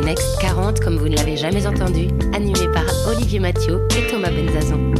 Next 40 comme vous ne l'avez jamais entendu, animé par Olivier Mathieu et Thomas Benzazon.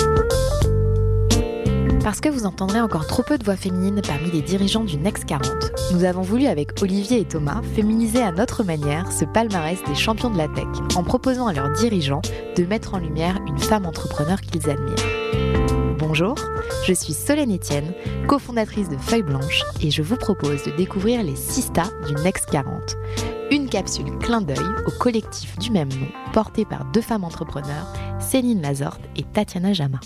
Parce que vous entendrez encore trop peu de voix féminines parmi les dirigeants du Next 40, nous avons voulu avec Olivier et Thomas féminiser à notre manière ce palmarès des champions de la tech en proposant à leurs dirigeants de mettre en lumière une femme entrepreneur qu'ils admirent. Bonjour, je suis Solène Etienne, cofondatrice de Feuille Blanche et je vous propose de découvrir les sistas du Next 40. Une capsule clin d'œil au collectif du même nom porté par deux femmes entrepreneurs, Céline Lazorte et Tatiana Jama.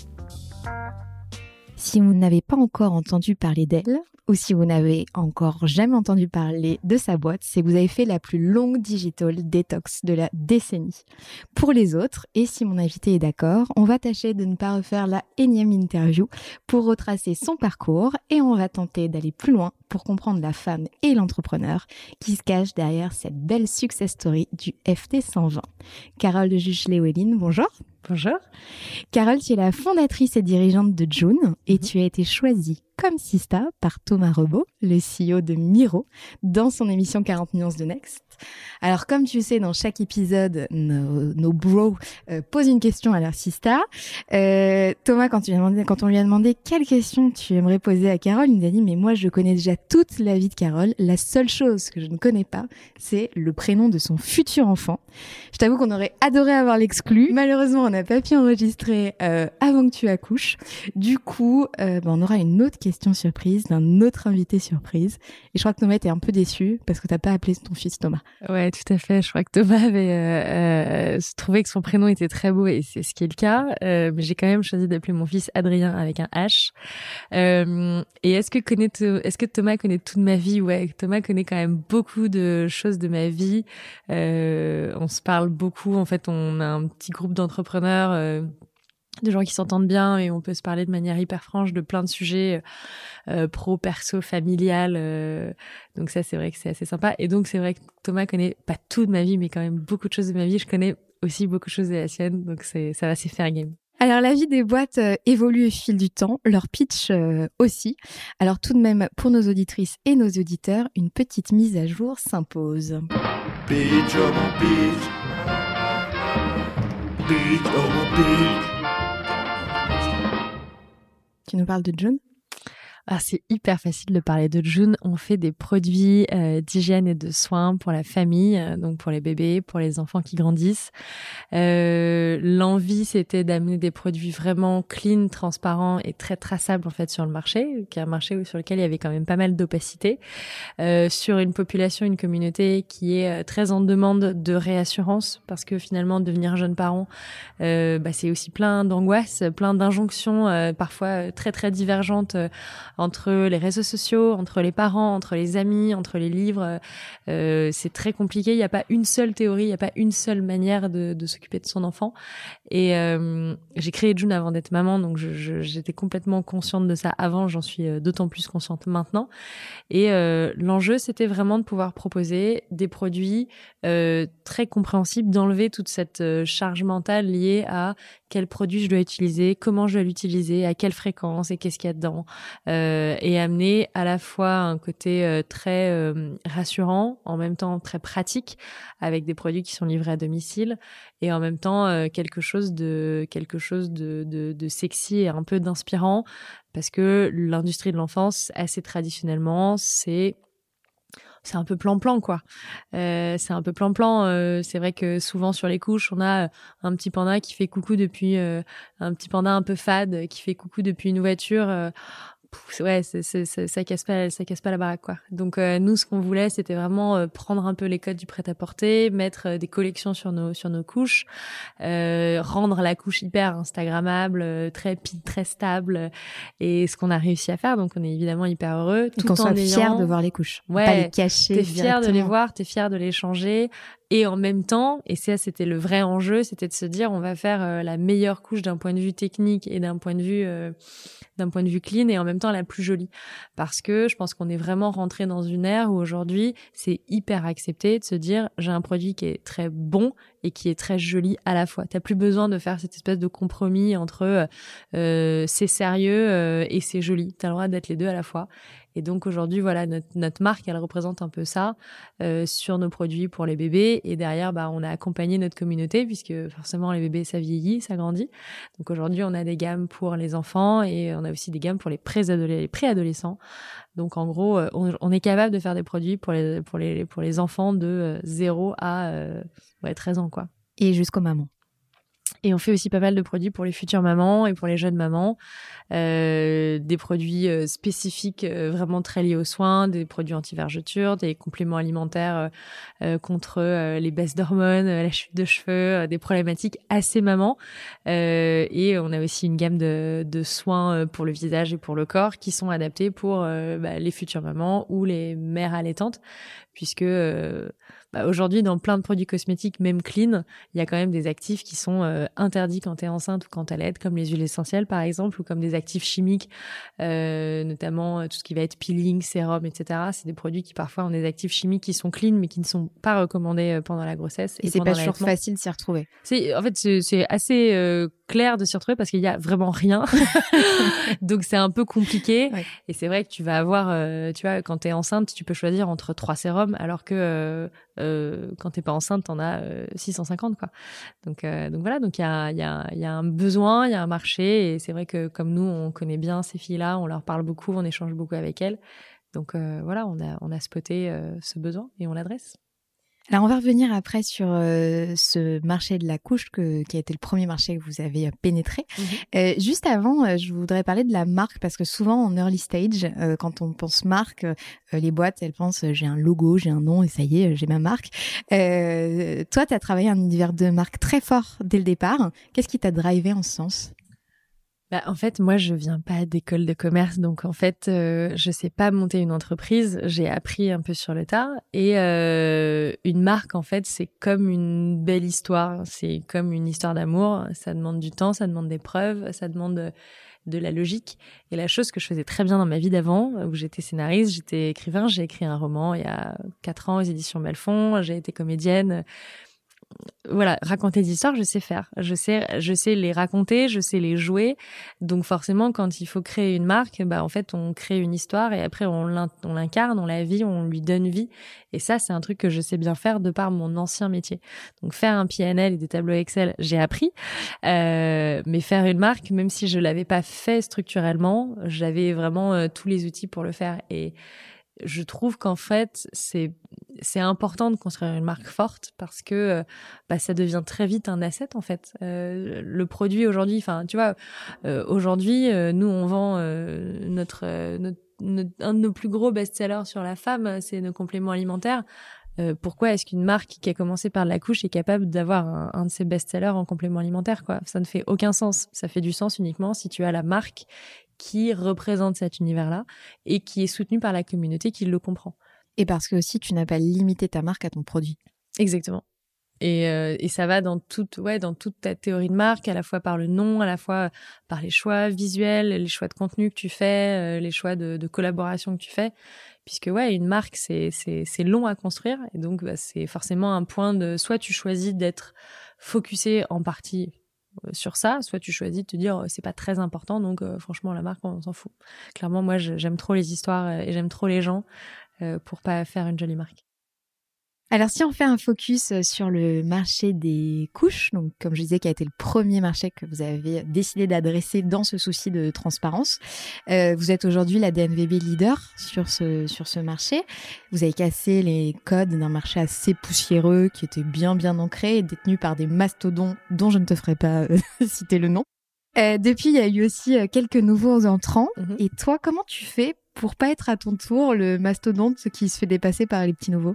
Si vous n'avez pas encore entendu parler d'elle, ou si vous n'avez encore jamais entendu parler de sa boîte, c'est que vous avez fait la plus longue digital detox de la décennie. Pour les autres, et si mon invité est d'accord, on va tâcher de ne pas refaire la énième interview pour retracer son parcours et on va tenter d'aller plus loin pour comprendre la femme et l'entrepreneur qui se cache derrière cette belle success story du FT 120. Carole de Juche-Lewellyn, bonjour. Bonjour. Carole, tu es la fondatrice et dirigeante de June et tu as été choisie comme sista par Thomas Rebaud, le CEO de Miro, dans son émission 40 nuances de Next. Alors, comme tu sais, dans chaque épisode, nos bros posent une question à leur sista. Thomas, quand on lui a demandé quelle question tu aimerais poser à Carole, il nous a dit « Mais moi, je connais déjà toute la vie de Carole. La seule chose que je ne connais pas, c'est le prénom de son futur enfant. » Je t'avoue qu'on aurait adoré avoir l'exclu. Malheureusement, on n'a pas pu enregistrer avant que tu accouches. Du coup, on aura une autre question surprise d'un autre invité surprise. Et je crois que Thomas était un peu déçu parce que t'as pas appelé ton fils Thomas. Ouais, tout à fait. Je crois que Thomas avait trouvé que son prénom était très beau et c'est ce qui est le cas. Mais j'ai quand même choisi d'appeler mon fils Adrien avec un H. Et est-ce que Thomas connaît toute ma vie? Ouais, Thomas connaît quand même beaucoup de choses de ma vie. On se parle beaucoup. En fait, on a un petit groupe d'entrepreneurs, de gens qui s'entendent bien et on peut se parler de manière hyper franche de plein de sujets pro, perso, familial. Donc ça, c'est vrai que c'est assez sympa. Et donc, c'est vrai que Thomas connaît pas tout de ma vie, mais quand même beaucoup de choses de ma vie. Je connais aussi beaucoup de choses de la sienne. Donc ça va, c'est fair game. Alors, la vie des boîtes évolue au fil du temps, leur pitch aussi. Alors, tout de même, pour nos auditrices et nos auditeurs, une petite mise à jour s'impose. Pitch, oh mon pitch. Pitch, oh mon pitch. Tu nous parles de June ? Ah, c'est hyper facile de parler de June. On fait des produits d'hygiène et de soins pour la famille, donc pour les bébés, pour les enfants qui grandissent. L'envie, c'était d'amener des produits vraiment clean, transparents et très traçables en fait sur le marché, qui est un marché sur lequel il y avait quand même pas mal d'opacité, sur une population, une communauté qui est très en demande de réassurance, parce que finalement devenir jeune parent, c'est aussi plein d'angoisses, plein d'injonctions, parfois très très divergentes. Entre les réseaux sociaux, entre les parents, entre les amis, entre les livres, c'est très compliqué. Il n'y a pas une seule théorie, il n'y a pas une seule manière de s'occuper de son enfant. Et j'ai créé June avant d'être maman, donc j'étais complètement consciente de ça avant. J'en suis d'autant plus consciente maintenant. Et l'enjeu, c'était vraiment de pouvoir proposer des produits très compréhensibles, d'enlever toute cette charge mentale liée à quel produit je dois utiliser, comment je dois l'utiliser, à quelle fréquence et qu'est-ce qu'il y a dedans. Et amener à la fois un côté très rassurant, en même temps très pratique, avec des produits qui sont livrés à domicile, et en même temps quelque chose de sexy et un peu d'inspirant, parce que l'industrie de l'enfance, assez traditionnellement, c'est un peu plan-plan, quoi. C'est un peu plan-plan. C'est vrai que souvent sur les couches, on a un petit panda qui fait coucou depuis un petit panda un peu fade qui fait coucou depuis une voiture. Ouais, ça casse pas la baraque, quoi. Donc nous, ce qu'on voulait, c'était vraiment prendre un peu les codes du prêt-à-porter, mettre des collections sur nos couches, rendre la couche hyper instagrammable, très stable, et ce qu'on a réussi à faire. Donc on est évidemment hyper heureux, tout en soit fier de voir les couches, ouais, pas les cacher. T'es fier de les voir, t'es fier de les changer. Et en même temps, et ça c'était le vrai enjeu, c'était de se dire on va faire la meilleure couche d'un point de vue technique et d'un point de vue clean, et en même temps la plus jolie. Parce que je pense qu'on est vraiment rentré dans une ère où aujourd'hui c'est hyper accepté de se dire j'ai un produit qui est très bon et qui est très joli à la fois. T'as plus besoin de faire cette espèce de compromis entre c'est sérieux et c'est joli. T'as le droit d'être les deux à la fois. Et donc aujourd'hui, voilà, notre marque, elle représente un peu ça sur nos produits pour les bébés. Et derrière, on a accompagné notre communauté puisque forcément les bébés, ça vieillit, ça grandit. Donc aujourd'hui, on a des gammes pour les enfants et on a aussi des gammes pour les préadolescents. Donc en gros, on est capable de faire des produits pour les enfants de 0 à 13 ans, quoi. Et jusqu'aux mamans. Et on fait aussi pas mal de produits pour les futures mamans et pour les jeunes mamans. Des produits spécifiques vraiment très liés aux soins, des produits anti-vergeture, des compléments alimentaires contre les baisses d'hormones, la chute de cheveux, des problématiques assez mamans. Et on a aussi une gamme de soins pour le visage et pour le corps qui sont adaptés pour les futures mamans ou les mères allaitantes, puisque aujourd'hui, dans plein de produits cosmétiques, même clean, il y a quand même des actifs qui sont interdits quand tu es enceinte ou quand tu allaites, comme les huiles essentielles, par exemple, ou comme des actifs chimiques, notamment tout ce qui va être peeling, sérum, etc. C'est des produits qui parfois ont des actifs chimiques qui sont clean, mais qui ne sont pas recommandés pendant la grossesse. Et c'est pas toujours facile de s'y retrouver. En fait, c'est assez clair de s'y retrouver parce qu'il y a vraiment rien. Donc, c'est un peu compliqué. Ouais. Et c'est vrai que tu vas avoir, tu vois, quand tu es enceinte, tu peux choisir entre 3 sérums, alors que quand t'es pas enceinte, t'en as 650, quoi. Donc voilà, donc il y a un besoin, il y a un marché, et c'est vrai que comme nous, on connaît bien ces filles-là, on leur parle beaucoup, on échange beaucoup avec elles. Donc voilà, on a spoté ce besoin et on l'adresse. Alors, on va revenir après sur ce marché de la couche qui a été le premier marché que vous avez pénétré. Juste avant, je voudrais parler de la marque parce que souvent en early stage, quand on pense marque, les boîtes, elles pensent j'ai un logo, j'ai un nom et ça y est, j'ai ma marque. Toi, tu as travaillé un univers de marque très fort dès le départ. Qu'est-ce qui t'a drivé en ce sens ? En fait, moi, je viens pas d'école de commerce, donc en fait, je sais pas monter une entreprise. J'ai appris un peu sur le tas. Et une marque, en fait, c'est comme une belle histoire. C'est comme une histoire d'amour. Ça demande du temps, ça demande des preuves, ça demande de la logique. Et la chose que je faisais très bien dans ma vie d'avant, où j'étais scénariste, j'étais écrivain, j'ai écrit un roman il y a 4 ans aux éditions Belfond, j'ai été comédienne. Voilà, raconter des histoires, je sais faire. Je sais les raconter, je sais les jouer. Donc forcément, quand il faut créer une marque, en fait, on crée une histoire et après on l'incarne, on la vit, on lui donne vie. Et ça, c'est un truc que je sais bien faire de par mon ancien métier. Donc faire un PNL et des tableaux Excel, j'ai appris. Mais faire une marque, même si je l'avais pas fait structurellement, j'avais vraiment tous les outils pour le faire. Et je trouve qu'en fait, c'est important de construire une marque forte parce que ça devient très vite un asset, en fait. Le produit aujourd'hui, enfin, tu vois, aujourd'hui, nous, on vend un de nos plus gros best-sellers sur la femme, c'est nos compléments alimentaires. Pourquoi est-ce qu'une marque qui a commencé par la couche est capable d'avoir un de ses best-sellers en complément alimentaire, quoi ? Ça ne fait aucun sens. Ça fait du sens uniquement si tu as la marque qui représente cet univers-là et qui est soutenu par la communauté qui le comprend. Et parce que aussi, tu n'as pas limité ta marque à ton produit. Exactement. Et ça va dans toute ta théorie de marque, à la fois par le nom, à la fois par les choix visuels, les choix de contenu que tu fais, les choix de collaboration que tu fais. Puisque une marque, c'est long à construire. Et donc, c'est forcément un point de... Soit tu choisis d'être focusé en partie sur ça, soit tu choisis de te dire c'est pas très important, donc franchement la marque on s'en fout. Clairement moi j'aime trop les histoires et j'aime trop les gens pour pas faire une jolie marque. Alors si on fait un focus sur le marché des couches, donc comme je disais qui a été le premier marché que vous avez décidé d'adresser dans ce souci de transparence, vous êtes aujourd'hui la DNVB leader sur ce marché. Vous avez cassé les codes d'un marché assez poussiéreux qui était bien ancré et détenu par des mastodontes dont je ne te ferai pas citer le nom. Depuis, il y a eu aussi quelques nouveaux entrants. Et toi, comment tu fais pour pas être à ton tour le mastodonte qui se fait dépasser par les petits nouveaux ?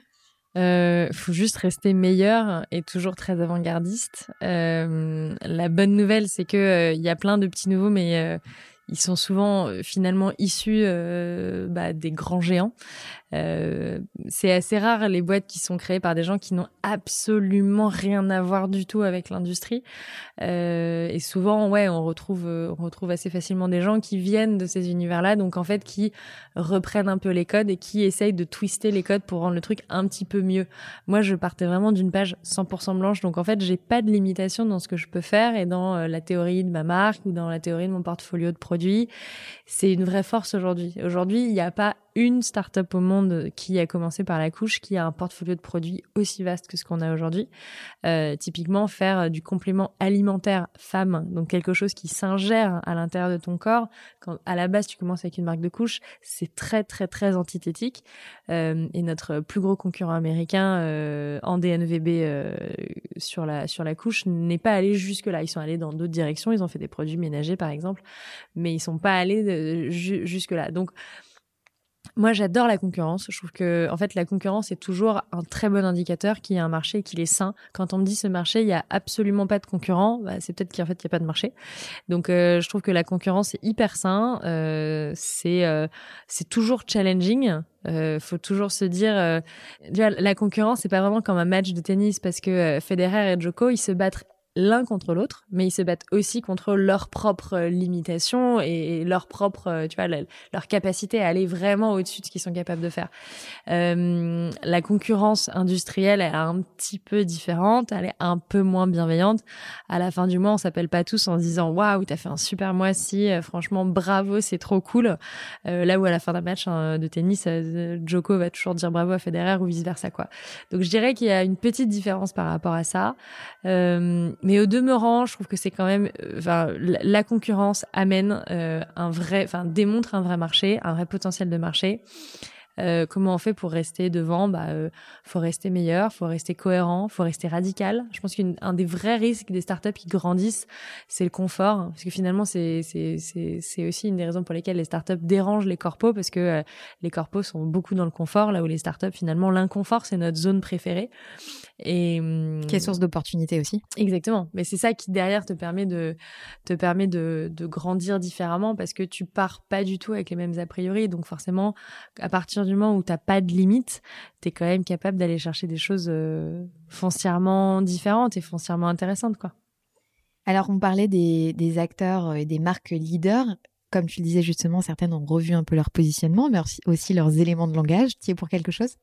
Faut juste rester meilleur et toujours très avant-gardiste. La bonne nouvelle, c'est que il y a plein de petits nouveaux, mais ils sont souvent finalement issus des grands géants. C'est assez rare les boîtes qui sont créées par des gens qui n'ont absolument rien à voir du tout avec l'industrie. Et souvent, on retrouve assez facilement des gens qui viennent de ces univers-là, donc en fait qui reprennent un peu les codes et qui essayent de twister les codes pour rendre le truc un petit peu mieux. Moi, je partais vraiment d'une page 100% blanche, donc en fait, j'ai pas de limitation dans ce que je peux faire et dans la théorie de ma marque ou dans la théorie de mon portfolio de produits. C'est une vraie force aujourd'hui. Aujourd'hui, il n'y a pas une start-up au monde qui a commencé par la couche, qui a un portfolio de produits aussi vaste que ce qu'on a aujourd'hui. Typiquement, faire du complément alimentaire femme, donc quelque chose qui s'ingère à l'intérieur de ton corps. Quand à la base tu commences avec une marque de couche, c'est très très très antithétique. Et notre plus gros concurrent américain en DNVB sur la couche n'est pas allé jusque là. Ils sont allés dans d'autres directions. Ils ont fait des produits ménagers par exemple, mais ils sont pas allés jusque là. Donc moi, j'adore la concurrence. Je trouve que, en fait, la concurrence est toujours un très bon indicateur qu'il y a un marché et qu'il est sain. Quand on me dit ce marché, il y a absolument pas de concurrent, c'est peut-être qu'en fait, il y a pas de marché. Donc, je trouve que la concurrence est hyper sain. C'est toujours challenging. Faut toujours se dire, la concurrence, c'est pas vraiment comme un match de tennis parce que Federer et Djoko, ils se battent l'un contre l'autre, mais ils se battent aussi contre leurs propres limitations et leur propre, leur capacité à aller vraiment au-dessus de ce qu'ils sont capables de faire. La concurrence industrielle, elle est un petit peu différente, elle est un peu moins bienveillante. À la fin du mois, on s'appelle pas tous en se disant waouh, t'as fait un super mois-ci, franchement bravo, c'est trop cool. Là où à la fin d'un match de tennis, Djoko va toujours dire bravo à Federer ou vice versa quoi. Donc je dirais qu'il y a une petite différence par rapport à ça. Mais au demeurant, je trouve que c'est quand même, la concurrence amène démontre un vrai marché, un vrai potentiel de marché. Comment on fait pour rester devant? Faut rester meilleur, faut rester cohérent, faut rester radical. Je pense qu'un des vrais risques des startups qui grandissent, c'est le confort, parce que finalement c'est aussi une des raisons pour lesquelles les startups dérangent les corpos, parce que les corpos sont beaucoup dans le confort, là où les startups finalement l'inconfort c'est notre zone préférée. Et qui est source d'opportunités aussi. Exactement. Mais c'est ça qui derrière te permet de grandir différemment, parce que tu pars pas du tout avec les mêmes a priori. Donc forcément, à partir du moment où t'as pas de limite, t'es quand même capable d'aller chercher des choses foncièrement différentes et foncièrement intéressantes, quoi. Alors on parlait des acteurs et des marques leaders. Comme tu le disais justement, certaines ont revu un peu leur positionnement, mais aussi leurs éléments de langage. Tu es pour quelque chose?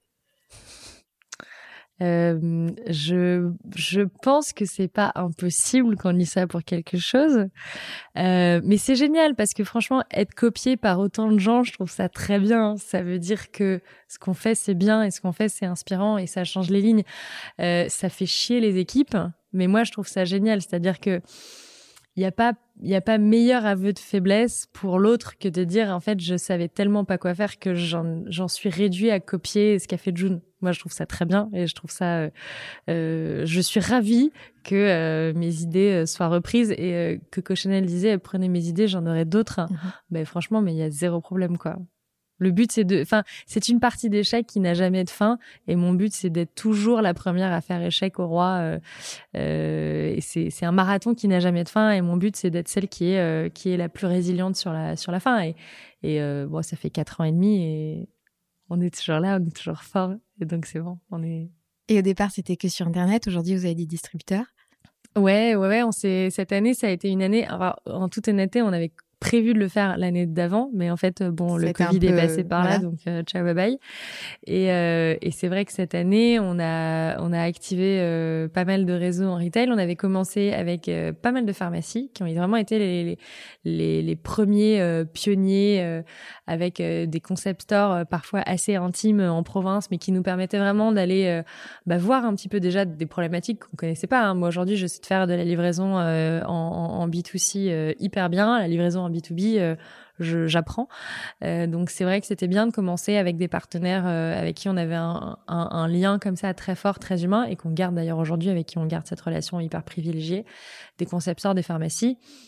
Je pense que c'est pas impossible qu'on dise ça pour quelque chose, mais c'est génial parce que franchement, être copié par autant de gens, je trouve ça très bien. Ça veut dire que ce qu'on fait c'est bien et ce qu'on fait c'est inspirant et ça change les lignes. Ça fait chier les équipes, mais moi je trouve ça génial. C'est-à-dire que il y a pas meilleur aveu de faiblesse pour l'autre que de dire en fait je savais tellement pas quoi faire que j'en suis réduit à copier ce qu'a fait June. Moi je trouve ça très bien et je trouve ça je suis ravie que mes idées soient reprises et que Cochonel disait prenez mes idées, j'en aurai d'autres. Ben franchement, mais il y a zéro problème quoi. Le but, c'est une partie d'échec qui n'a jamais de fin. Et mon but, c'est d'être toujours la première à faire échec au roi. Et c'est un marathon qui n'a jamais de fin. Et mon but, c'est d'être celle qui est la plus résiliente sur la fin. Et bon, ça fait 4 ans et demi et on est toujours là, on est toujours fort. Et donc, c'est bon, Et au départ, c'était que sur Internet. Aujourd'hui, vous avez des distributeurs? Ouais. Cette année, ça a été une année. Alors, en toute honnêteté, on avait prévu de le faire l'année d'avant, mais en fait, le Covid est passé par là, donc ciao, bye bye. Et c'est vrai que cette année, on a activé pas mal de réseaux en retail. On avait commencé avec pas mal de pharmacies qui ont vraiment été les premiers pionniers avec des concept stores parfois assez intimes en province, mais qui nous permettaient vraiment d'aller voir un petit peu déjà des problématiques qu'on connaissait pas. Hein. Moi aujourd'hui, je sais faire de la livraison en B2C hyper bien, la livraison en B2B, j'apprends. Donc c'est vrai que c'était bien de commencer avec des partenaires avec qui on avait un lien comme ça très fort, très humain, et qu'on garde d'ailleurs aujourd'hui, avec qui on garde cette relation hyper privilégiée, des concepteurs, des pharmacies.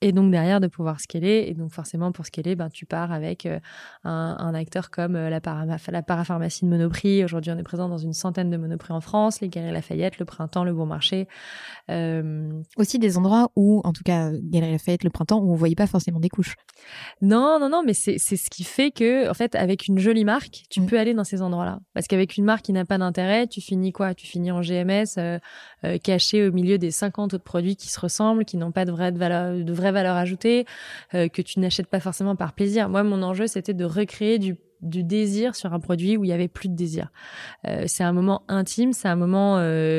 Et donc derrière de pouvoir scaler, et donc forcément pour scaler, tu pars avec un acteur comme la parapharmacie de Monoprix. Aujourd'hui on est présent dans une centaine de Monoprix en France, les Galeries Lafayette, le Printemps, le Bon Marché. Aussi des endroits où, en tout cas Galeries Lafayette, le Printemps, où on voyait pas forcément des couches. Non, mais c'est ce qui fait que en fait avec une jolie marque, tu peux aller dans ces endroits-là. Parce qu'avec une marque qui n'a pas d'intérêt, tu finis quoi ? Tu finis en GMS, caché au milieu des 50 autres produits qui se ressemblent, qui n'ont pas de vraie valeur ajoutée, que tu n'achètes pas forcément par plaisir. Moi, mon enjeu, c'était de recréer du désir sur un produit où il y avait plus de désir. C'est un moment intime, c'est un moment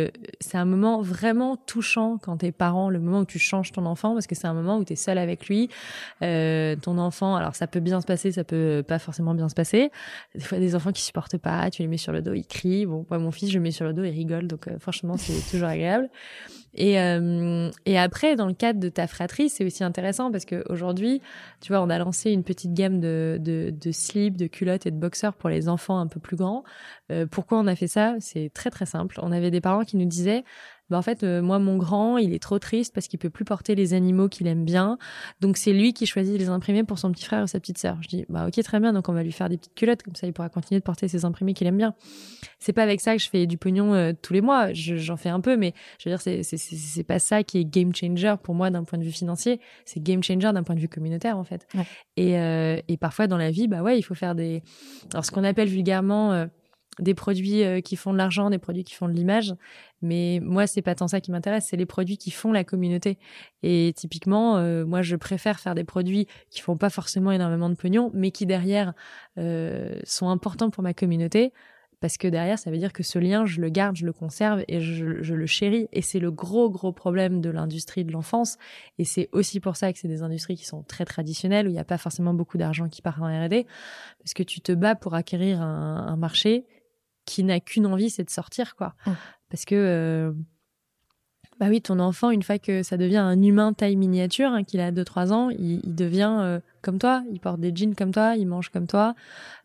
vraiment touchant quand t'es parent, le moment où tu changes ton enfant, parce que c'est un moment où t'es seul avec lui. Ton enfant, alors ça peut bien se passer, ça peut pas forcément bien se passer. Des fois, des enfants qui supportent pas, tu les mets sur le dos, ils crient. Bon, moi, mon fils, je le mets sur le dos, il rigole, donc franchement, c'est toujours agréable. Et après, dans le cadre de ta fratrie, c'est aussi intéressant parce que aujourd'hui, tu vois, on a lancé une petite gamme de slips, de culottes et de boxers pour les enfants un peu plus grands. Pourquoi on a fait ça ? C'est très très simple. On avait des parents qui nous disaient, en fait, moi, mon grand, il est trop triste parce qu'il peut plus porter les animaux qu'il aime bien. Donc, c'est lui qui choisit de les imprimer pour son petit frère ou sa petite sœur. Je dis, ok, très bien. Donc, on va lui faire des petites culottes. Comme ça, il pourra continuer de porter ses imprimés qu'il aime bien. C'est pas avec ça que je fais du pognon tous les mois. J'en fais un peu, mais je veux dire, c'est pas ça qui est game changer pour moi d'un point de vue financier. C'est game changer d'un point de vue communautaire, en fait. Ouais. Et parfois, dans la vie, il faut faire alors, ce qu'on appelle vulgairement, des produits qui font de l'argent, des produits qui font de l'image. Mais moi, c'est pas tant ça qui m'intéresse, c'est les produits qui font la communauté. Et typiquement, moi, je préfère faire des produits qui font pas forcément énormément de pognon, mais qui derrière sont importants pour ma communauté. Parce que derrière, ça veut dire que ce lien, je le garde, je le conserve et je le chéris. Et c'est le gros problème de l'industrie de l'enfance. Et c'est aussi pour ça que c'est des industries qui sont très traditionnelles, où il n'y a pas forcément beaucoup d'argent qui part en R&D. Parce que tu te bats pour acquérir un marché qui n'a qu'une envie, c'est de sortir, quoi. Parce que, oui, ton enfant, une fois que ça devient un humain taille miniature, qu'il a 2-3 ans, il devient comme toi, il porte des jeans comme toi, il mange comme toi,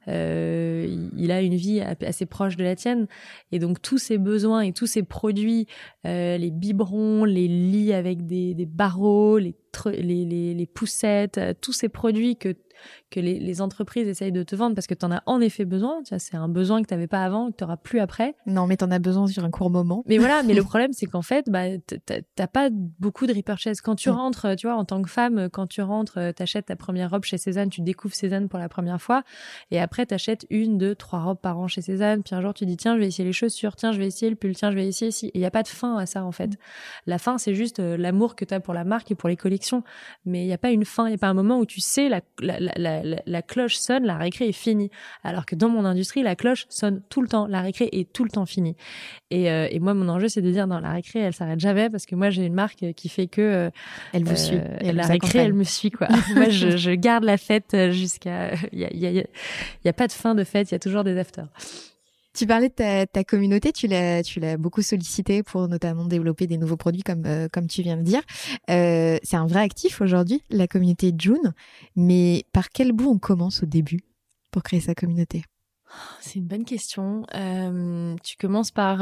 il a une vie assez proche de la tienne. Et donc, tous ces besoins et tous ces produits, les biberons, les lits avec des barreaux, les poussettes, tous ces produits que les entreprises essayent de te vendre parce que tu en as en effet besoin. Tu vois, c'est un besoin que tu n'avais pas avant, que tu n'auras plus après. Non, mais tu en as besoin sur un court moment. Mais voilà, mais le problème, c'est qu'en fait, t'as pas beaucoup de repurchase. Quand tu rentres, tu vois, en tant que femme, quand tu rentres, t'achètes ta première robe chez Cézanne, tu découvres Cézanne pour la première fois. Et après, t'achètes 1, 2, 3 robes par an chez Cézanne. Puis un jour, tu dis, tiens, je vais essayer les chaussures. Tiens, je vais essayer le pull. Tiens, je vais essayer ici. Et il n'y a pas de fin à ça, en fait. La fin, c'est juste l'amour que t'as pour la marque et pour les collections. Mais il n'y a pas une fin. Il n'y a pas un moment où tu sais, la cloche sonne, la récré est finie. Alors que dans mon industrie, la cloche sonne tout le temps. La récré est tout le temps finie. Et moi, mon enjeu, c'est de dire, non, la récré, elle s'arrête jamais parce que moi, j'ai une marque qui fait que elle vous suit. La récré, elle me suit, quoi. Moi, je garde la fête jusqu'à. Il y a pas de fin de fête. Il y a toujours des afters. Tu parlais de ta communauté, tu l'as beaucoup sollicité pour notamment développer des nouveaux produits comme tu viens de dire. C'est un vrai actif aujourd'hui, la communauté June. Mais par quel bout on commence au début pour créer sa communauté ? C'est une bonne question. Tu commences par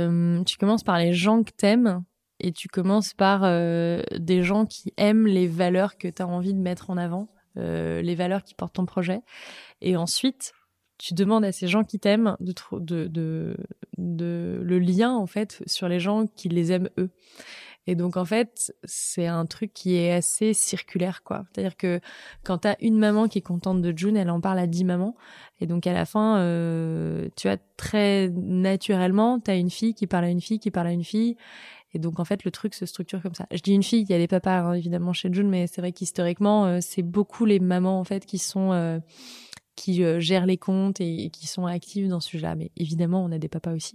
les gens que t'aimes et tu commences par des gens qui aiment les valeurs que t'as envie de mettre en avant, les valeurs qui portent ton projet. Et ensuite, tu demandes à ces gens qui t'aiment de le lien en fait sur les gens qui les aiment eux. Et donc en fait, c'est un truc qui est assez circulaire, quoi. C'est-à-dire que quand t'as une maman qui est contente de June, elle en parle à 10 mamans. Et donc à la fin, tu vois, très naturellement, t'as une fille qui parle à une fille qui parle à une fille. Et donc en fait, le truc se structure comme ça. Je dis une fille, il y a des papas hein, évidemment chez June, mais c'est vrai qu'historiquement, c'est beaucoup les mamans en fait qui sont qui gèrent les comptes et qui sont actives dans ce sujet-là. Mais évidemment, on a des papas aussi.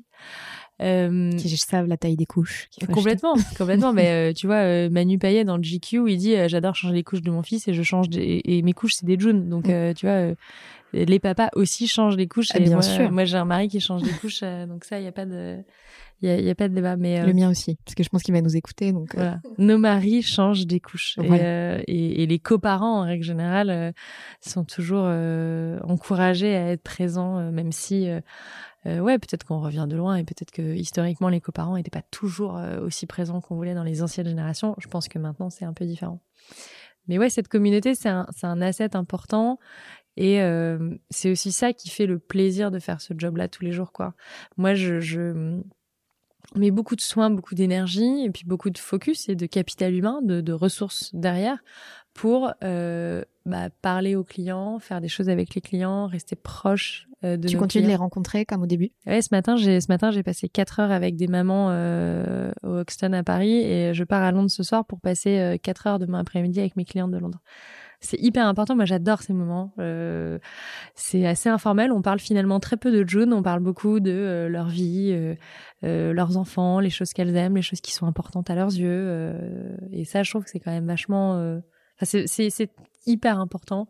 Qui savent la taille des couches. Complètement. Mais tu vois, Manu Payet dans le GQ, il dit j'adore changer les couches de mon fils et je change et mes couches c'est des June. Donc tu vois, les papas aussi changent les couches. Et bien sûr. Moi j'ai un mari qui change les couches, donc ça il y a pas de débat. Mais le mien aussi, parce que je pense qu'il va nous écouter. Donc voilà. Nos maris changent des couches. Voilà. Et les coparents en règle générale sont toujours encouragés à être présents, même si peut-être qu'on revient de loin et peut-être que historiquement les coparents n'étaient pas toujours aussi présents qu'on voulait dans les anciennes générations. Je pense que maintenant c'est un peu différent. Mais ouais, cette communauté, c'est un asset important. Et c'est aussi ça qui fait le plaisir de faire ce job-là tous les jours, quoi. Moi, je mets beaucoup de soins, beaucoup d'énergie, et puis beaucoup de focus et de capital humain, de ressources derrière, pour parler aux clients, faire des choses avec les clients, rester proche de nos clients. Tu continues de les rencontrer comme au début? Ouais, ce matin, j'ai passé 4 heures avec des mamans au Hoxton à Paris, et je pars à Londres ce soir pour passer 4 heures demain après-midi avec mes clientes de Londres. C'est hyper important. Moi, j'adore ces moments. C'est assez informel. On parle finalement très peu de June. On parle beaucoup de leur vie, leurs enfants, les choses qu'elles aiment, les choses qui sont importantes à leurs yeux. Et ça, je trouve que c'est quand même vachement... c'est hyper important.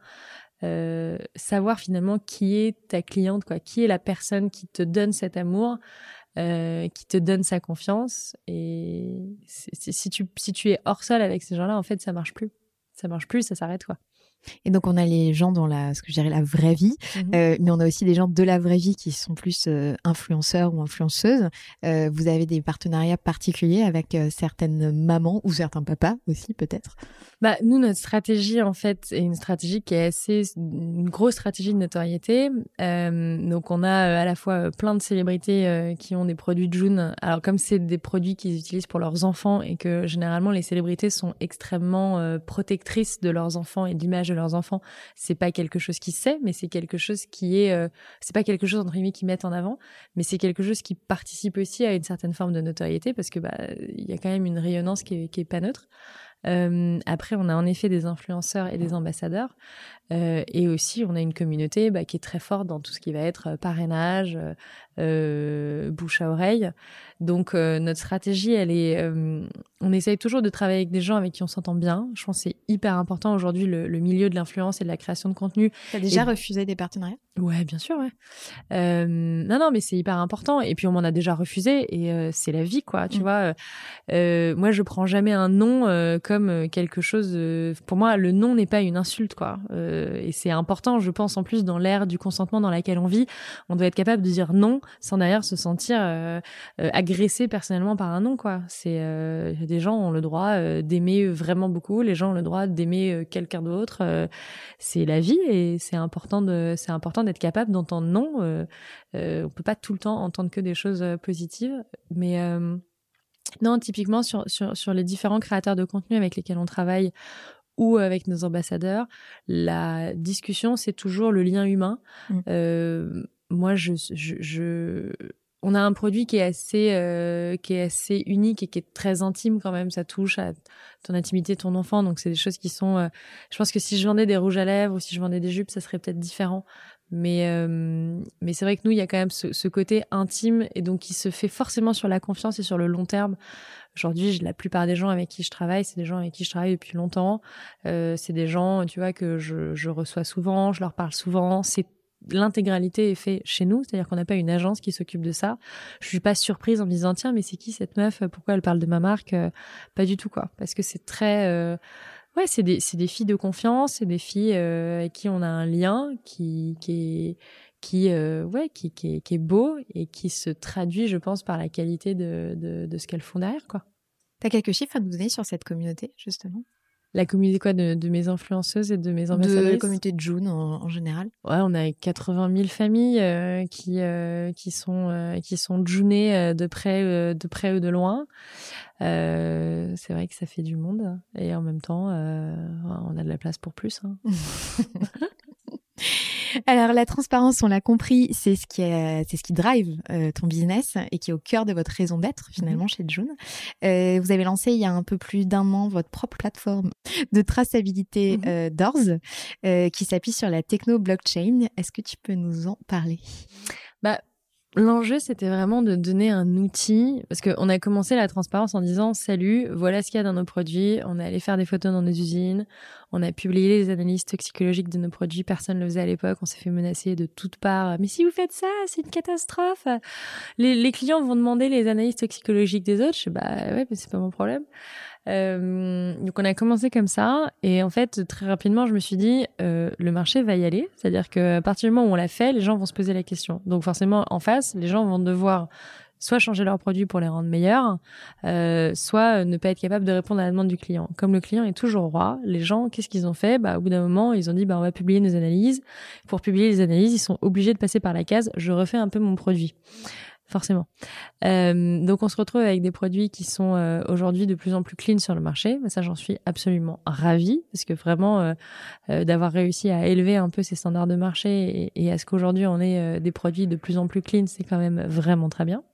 Savoir finalement qui est ta cliente, quoi. Qui est la personne qui te donne cet amour, qui te donne sa confiance. Et si tu es hors sol avec ces gens-là, en fait, ça marche plus. Ça marche plus, ça s'arrête, quoi. Et donc, on a les gens dans ce que je dirais la vraie vie, mais on a aussi des gens de la vraie vie qui sont plus influenceurs ou influenceuses. Vous avez des partenariats particuliers avec certaines mamans ou certains papas aussi, peut-être? Nous, notre stratégie, en fait, est une stratégie qui est une grosse stratégie de notoriété. Donc, on a à la fois plein de célébrités qui ont des produits June. Alors, comme c'est des produits qu'ils utilisent pour leurs enfants et que généralement les célébrités sont extrêmement protectrices de leurs enfants et de l'image de leurs enfants, c'est pas quelque chose qui se sait, mais c'est quelque chose qui est, c'est pas quelque chose entre guillemets qu'ils mettent en avant, mais c'est quelque chose qui participe aussi à une certaine forme de notoriété parce que il y a quand même une rayonnance qui est pas neutre. Après, on a en effet des influenceurs et des ambassadeurs, et aussi on a une communauté qui est très forte dans tout ce qui va être parrainage, bouche à oreille. Donc notre stratégie, elle est, on essaye toujours de travailler avec des gens avec qui on s'entend bien. Je pense que c'est hyper important aujourd'hui, le milieu de l'influence et de la création de contenu. T'as déjà refusé des partenariats? Ouais, bien sûr, ouais. Non, mais c'est hyper important. Et puis on m'en a déjà refusé, et c'est la vie, quoi. Tu vois. Moi, je prends jamais un non comme quelque chose. Pour moi, le non n'est pas une insulte, quoi. Et c'est important, je pense, en plus dans l'ère du consentement dans laquelle on vit, on doit être capable de dire non sans d'ailleurs se sentir agressé personnellement par un non, quoi. C'est des gens ont le droit d'aimer vraiment beaucoup, les gens ont le droit d'aimer quelqu'un d'autre. C'est la vie et c'est important d'être capable d'entendre non. On peut pas tout le temps entendre que des choses positives, mais non, typiquement sur les différents créateurs de contenu avec lesquels on travaille ou avec nos ambassadeurs, la discussion, c'est toujours le lien humain. Moi, on a un produit qui est assez unique et qui est très intime quand même. Ça touche à ton intimité, ton enfant. Donc, c'est des choses qui sont... je pense que si je vendais des rouges à lèvres ou si je vendais des jupes, ça serait peut-être différent. Mais c'est vrai que nous, il y a quand même ce côté intime et donc qui se fait forcément sur la confiance et sur le long terme. Aujourd'hui, la plupart des gens avec qui je travaille, c'est des gens avec qui je travaille depuis longtemps. C'est des gens, tu vois, que je reçois souvent, je leur parle souvent. L'intégralité est fait chez nous, c'est-à-dire qu'on n'a pas une agence qui s'occupe de ça. Je suis pas surprise en me disant tiens, mais c'est qui cette meuf? Pourquoi elle parle de ma marque? Pas du tout, quoi. Parce que c'est très c'est des filles de confiance, c'est des filles avec qui on a un lien qui est beau et qui se traduit, je pense, par la qualité de ce qu'elles font derrière, quoi. T'as quelques chiffres à nous donner sur cette communauté, justement? La communauté, quoi, de mes influenceuses et de mes ambassadrices? De la communauté de June en général. Ouais, on a 80 000 familles qui sont junées de près ou de loin. C'est vrai que ça fait du monde et en même temps, on a de la place pour plus. Hein. Alors la transparence, on l'a compris, c'est ce qui drive ton business et qui est au cœur de votre raison d'être finalement chez June. Vous avez lancé il y a un peu plus d'1 an votre propre plateforme de traçabilité d'ORS qui s'appuie sur la techno blockchain. Est-ce que tu peux nous en parler? L'enjeu, c'était vraiment de donner un outil, parce qu'on a commencé la transparence en disant « Salut, voilà ce qu'il y a dans nos produits, on est allé faire des photos dans nos usines, on a publié les analyses toxicologiques de nos produits, personne ne le faisait à l'époque, on s'est fait menacer de toutes parts. Mais si vous faites ça, c'est une catastrophe. Les clients vont demander les analyses toxicologiques des autres. » Je dis « ouais, mais c'est pas mon problème. » Donc on a commencé comme ça et en fait très rapidement je me suis dit le marché va y aller, c'est-à-dire que à partir du moment où on l'a fait, les gens vont se poser la question. Donc forcément en face, les gens vont devoir soit changer leurs produits pour les rendre meilleurs, soit ne pas être capable de répondre à la demande du client. Comme le client est toujours roi, les gens, qu'est-ce qu'ils ont fait ? Au bout d'un moment, ils ont dit on va publier nos analyses. Pour publier les analyses, ils sont obligés de passer par la case je refais un peu mon produit. Forcément. Donc on se retrouve avec des produits qui sont aujourd'hui de plus en plus clean sur le marché. Ça, j'en suis absolument ravie parce que vraiment d'avoir réussi à élever un peu ces standards de marché et à ce qu'aujourd'hui on ait des produits de plus en plus clean, c'est quand même vraiment très bien.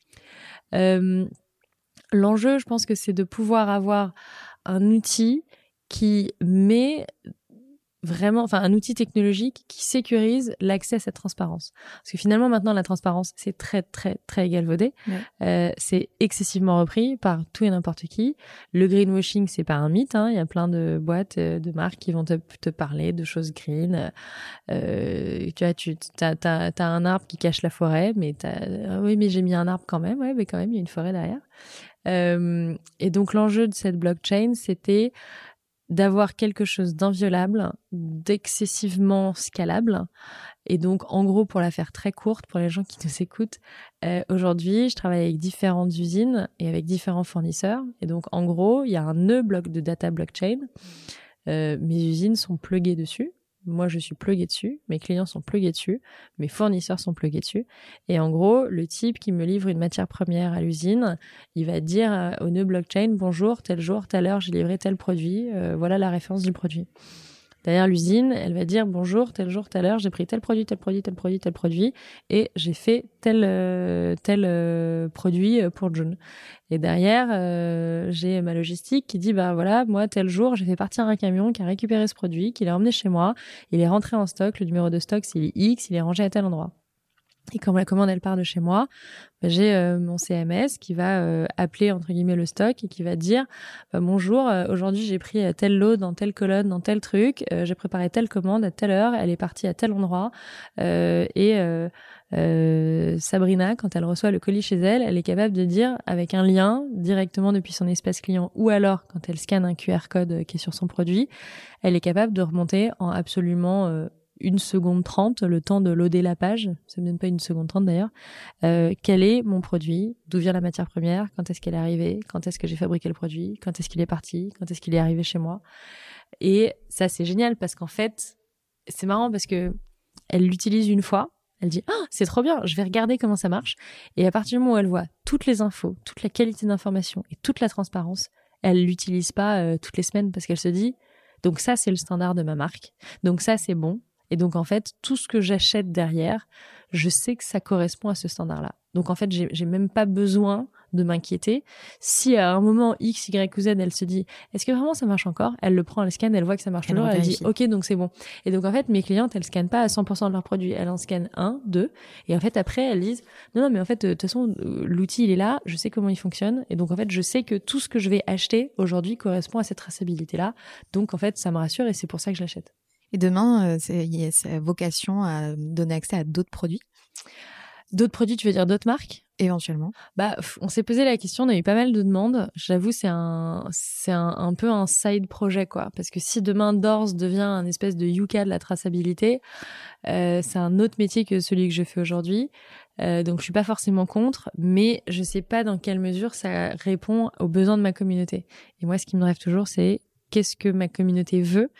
L'enjeu, je pense que c'est de pouvoir avoir un outil qui met vraiment, un outil technologique qui sécurise l'accès à cette transparence. Parce que finalement, maintenant, la transparence, c'est très, très, très galvaudé. Ouais. C'est excessivement repris par tout et n'importe qui. Le greenwashing, c'est pas un mythe, hein. Il y a plein de boîtes, de marques qui vont te parler de choses green. Tu vois, t'as un arbre qui cache la forêt, mais oui, mais j'ai mis un arbre quand même. Ouais, mais quand même, il y a une forêt derrière. Et donc, l'enjeu de cette blockchain, c'était d'avoir quelque chose d'inviolable, d'excessivement scalable. Et donc, en gros, pour la faire très courte, pour les gens qui nous écoutent, aujourd'hui, je travaille avec différentes usines et avec différents fournisseurs. Et donc, en gros, il y a un nœud de data blockchain. Mes usines sont pluguées dessus. Moi, je suis pluguée dessus. Mes clients sont plugués dessus. Mes fournisseurs sont plugués dessus. Et en gros, le type qui me livre une matière première à l'usine, il va dire au nœud blockchain, bonjour, tel jour, telle heure, j'ai livré tel produit. Voilà la référence du produit. Derrière l'usine, elle va dire bonjour, tel jour, telle heure, j'ai pris tel produit, tel produit, tel produit, tel produit, et j'ai fait tel produit pour June. Et derrière, j'ai ma logistique qui dit voilà, moi tel jour, j'ai fait partir un camion qui a récupéré ce produit, qui l'a emmené chez moi, il est rentré en stock, le numéro de stock c'est X, il est rangé à tel endroit. Et quand la commande elle part de chez moi, j'ai mon CMS qui va appeler entre guillemets le stock et qui va dire bonjour, aujourd'hui j'ai pris tel lot dans telle colonne, dans tel truc, j'ai préparé telle commande à telle heure, elle est partie à tel endroit Sabrina, quand elle reçoit le colis chez elle, elle est capable de dire avec un lien directement depuis son espace client ou alors quand elle scanne un QR code qui est sur son produit, elle est capable de remonter en absolument 1 seconde 30, le temps de loader la page, ça me donne pas 1 seconde 30 d'ailleurs, quel est mon produit, d'où vient la matière première, quand est-ce qu'elle est arrivée, quand est-ce que j'ai fabriqué le produit, quand est-ce qu'il est parti, quand est-ce qu'il est arrivé chez moi. Et ça c'est génial parce qu'en fait, c'est marrant parce que elle l'utilise une fois, elle dit c'est trop bien, je vais regarder comment ça marche. Et à partir du moment où elle voit toutes les infos, toute la qualité d'information et toute la transparence, elle l'utilise pas toutes les semaines parce qu'elle se dit donc ça c'est le standard de ma marque, donc ça c'est bon. Et donc, en fait, tout ce que j'achète derrière, je sais que ça correspond à ce standard-là. Donc, en fait, j'ai même pas besoin de m'inquiéter. Si à un moment X, Y ou Z, elle se dit, est-ce que vraiment ça marche encore ? Elle le prend, elle scanne, elle voit que ça marche toujours, elle dit, ok, donc c'est bon. Et donc, en fait, mes clientes, elles scannent pas à 100% de leurs produits. Elles en scannent 1, 2. Et en fait, après, elles disent, non, mais en fait, de toute façon, l'outil, il est là, je sais comment il fonctionne. Et donc, en fait, je sais que tout ce que je vais acheter aujourd'hui correspond à cette traçabilité-là. Donc, en fait, ça me rassure et c'est pour ça que je l'achète. Et demain, il y a sa vocation à donner accès à d'autres produits. D'autres produits, tu veux dire d'autres marques ? Éventuellement. On s'est posé la question, on a eu pas mal de demandes. J'avoue, c'est un peu un side projet, quoi. Parce que si demain Doors devient un espèce de Yuka de la traçabilité, c'est un autre métier que celui que je fais aujourd'hui. Donc je suis pas forcément contre, mais je sais pas dans quelle mesure ça répond aux besoins de ma communauté. Et moi, ce qui me drive toujours, c'est qu'est-ce que ma communauté veut.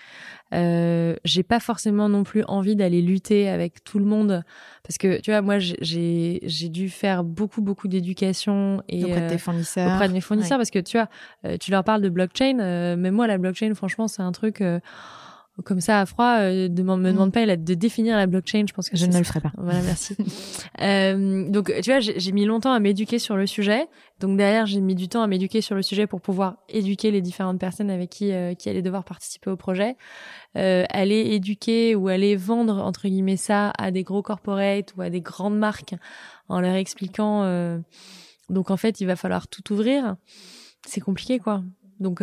J'ai pas forcément non plus envie d'aller lutter avec tout le monde parce que tu vois, moi j'ai dû faire beaucoup d'éducation et auprès de tes fournisseurs, auprès de mes fournisseurs, ouais. Parce que tu vois, tu leur parles de blockchain, mais moi la blockchain, franchement, c'est un truc comme ça à froid, me demande pas de définir la blockchain, je pense que je ne le ferai pas. Voilà, merci. Donc tu vois, j'ai mis longtemps à m'éduquer sur le sujet. Donc derrière, j'ai mis du temps à m'éduquer sur le sujet pour pouvoir éduquer les différentes personnes avec qui allaient devoir participer au projet. Aller éduquer ou aller vendre entre guillemets ça à des gros corporates ou à des grandes marques en leur expliquant donc en fait, il va falloir tout ouvrir. C'est compliqué, quoi. Donc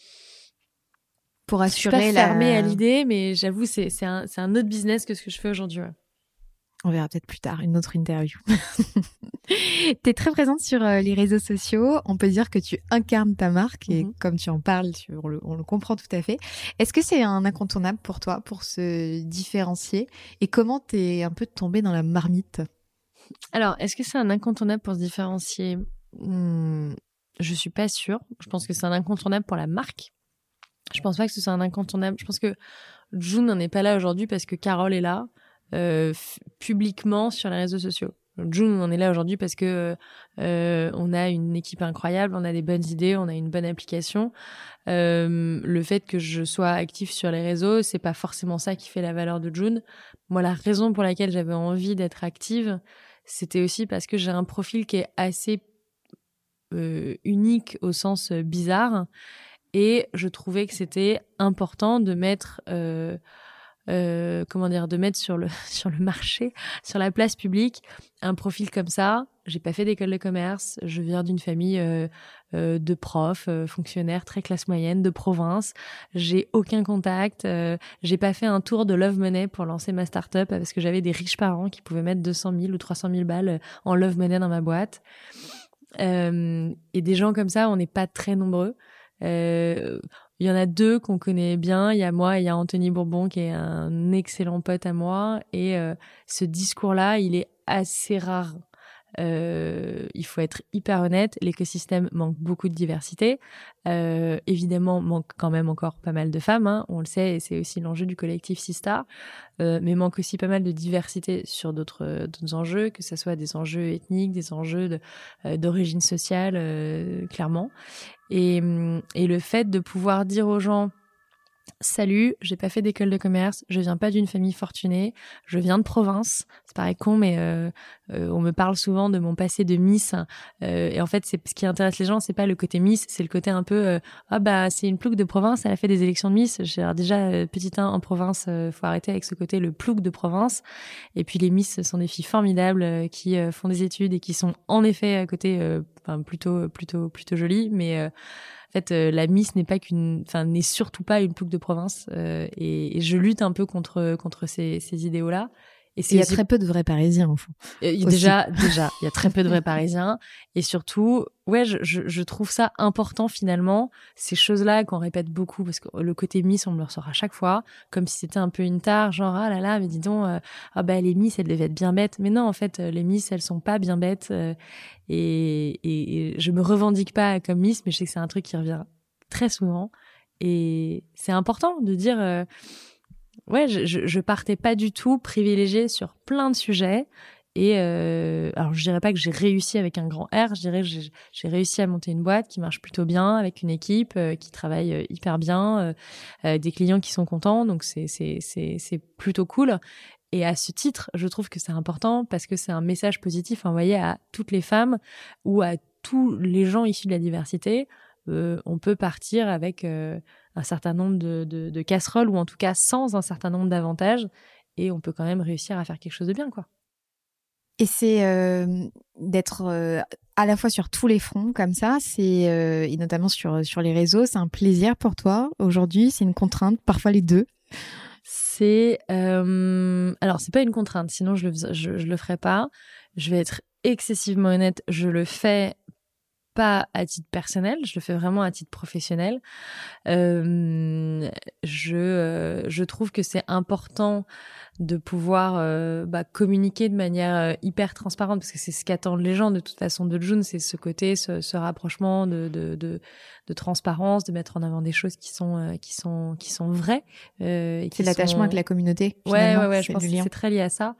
pour assurer, je suis pas fermée à l'idée, mais j'avoue, c'est un autre business que ce que je fais aujourd'hui. Ouais. On verra peut-être plus tard une autre interview. T'es très présente sur les réseaux sociaux. On peut dire que tu incarnes ta marque et comme tu en parles, on le comprend tout à fait. Est-ce que c'est un incontournable pour toi pour se différencier ? Et comment t'es un peu tombée dans la marmite ? Alors, est-ce que c'est un incontournable pour se différencier ? Je suis pas sûre. Je pense que c'est un incontournable pour la marque. Je pense pas que ce soit un incontournable. Je pense que June n'en est pas là aujourd'hui parce que Carole est là publiquement sur les réseaux sociaux. June en est là aujourd'hui parce que on a une équipe incroyable, on a des bonnes idées, on a une bonne application. Le fait que je sois active sur les réseaux, c'est pas forcément ça qui fait la valeur de June. Moi, la raison pour laquelle j'avais envie d'être active, c'était aussi parce que j'ai un profil qui est assez unique au sens bizarre, et je trouvais que c'était important de mettre de mettre sur le marché, sur la place publique, un profil comme ça. J'ai pas fait d'école de commerce, je viens d'une famille de profs, fonctionnaires, très classe moyenne, de province. J'ai aucun contact, j'ai pas fait un tour de Love Money pour lancer ma start-up parce que j'avais des riches parents qui pouvaient mettre 200 000 ou 300 000 balles en Love Money dans ma boîte. Et des gens comme ça, on n'est pas très nombreux. Il y en a 2 qu'on connaît bien. Il y a moi et il y a Anthony Bourbon qui est un excellent pote à moi. Et ce discours-là, il est assez rare. Il faut être hyper honnête. L'écosystème manque beaucoup de diversité. Évidemment, manque quand même encore pas mal de femmes. Hein, on le sait, et c'est aussi l'enjeu du collectif Sistar. Mais manque aussi pas mal de diversité sur d'autres enjeux, que ce soit des enjeux ethniques, des enjeux d'origine sociale, clairement. Et le fait de pouvoir dire aux gens: salut, j'ai pas fait d'école de commerce, je viens pas d'une famille fortunée, je viens de province. C'est pareil con, mais on me parle souvent de mon passé de Miss. Et en fait, c'est ce qui intéresse les gens, c'est pas le côté Miss, c'est le côté un peu c'est une plouc de province, elle a fait des élections de Miss. Alors déjà, petit 1 en province, faut arrêter avec ce côté le plouc de province. Et puis les Miss sont des filles formidables qui font des études et qui sont en effet à côté plutôt jolies, mais en fait, la Miss n'est surtout pas une plouc de province, et je lutte un peu contre ces idéaux-là. Et il y a très peu de vrais Parisiens, au fond. Déjà, il y a très peu de vrais Parisiens. Et surtout, je trouve ça important, finalement, ces choses-là qu'on répète beaucoup, parce que le côté Miss, on me le ressort à chaque fois, comme si c'était un peu une tare, genre, ah là là, mais dis donc, les Miss, elles devaient être bien bêtes. Mais non, en fait, les Miss, elles sont pas bien bêtes. Et je me revendique pas comme Miss, mais je sais que c'est un truc qui revient très souvent. Et c'est important de dire... je partais pas du tout privilégiée sur plein de sujets. Et alors je dirais pas que j'ai réussi avec un grand R, je dirais que j'ai réussi à monter une boîte qui marche plutôt bien, avec une équipe qui travaille hyper bien, des clients qui sont contents, donc c'est plutôt cool. Et à ce titre, je trouve que c'est important parce que c'est un message positif envoyé à toutes les femmes ou à tous les gens issus de la diversité. On peut partir avec un certain nombre de casseroles, ou en tout cas sans un certain nombre d'avantages, et on peut quand même réussir à faire quelque chose de bien, quoi. Et c'est d'être à la fois sur tous les fronts comme ça, et notamment sur les réseaux, c'est un plaisir pour toi aujourd'hui, c'est une contrainte, parfois les deux? Alors c'est pas une contrainte, sinon je le ferais pas. Je vais être excessivement honnête, je le fais pas à titre personnel, je le fais vraiment à titre professionnel. Je trouve que c'est important de pouvoir communiquer de manière hyper transparente, parce que c'est ce qu'attendent les gens de toute façon de June, c'est ce côté, ce rapprochement de transparence, de mettre en avant des choses qui sont vraies. C'est l'attachement avec la communauté. Ouais, je pense que c'est très lié à ça.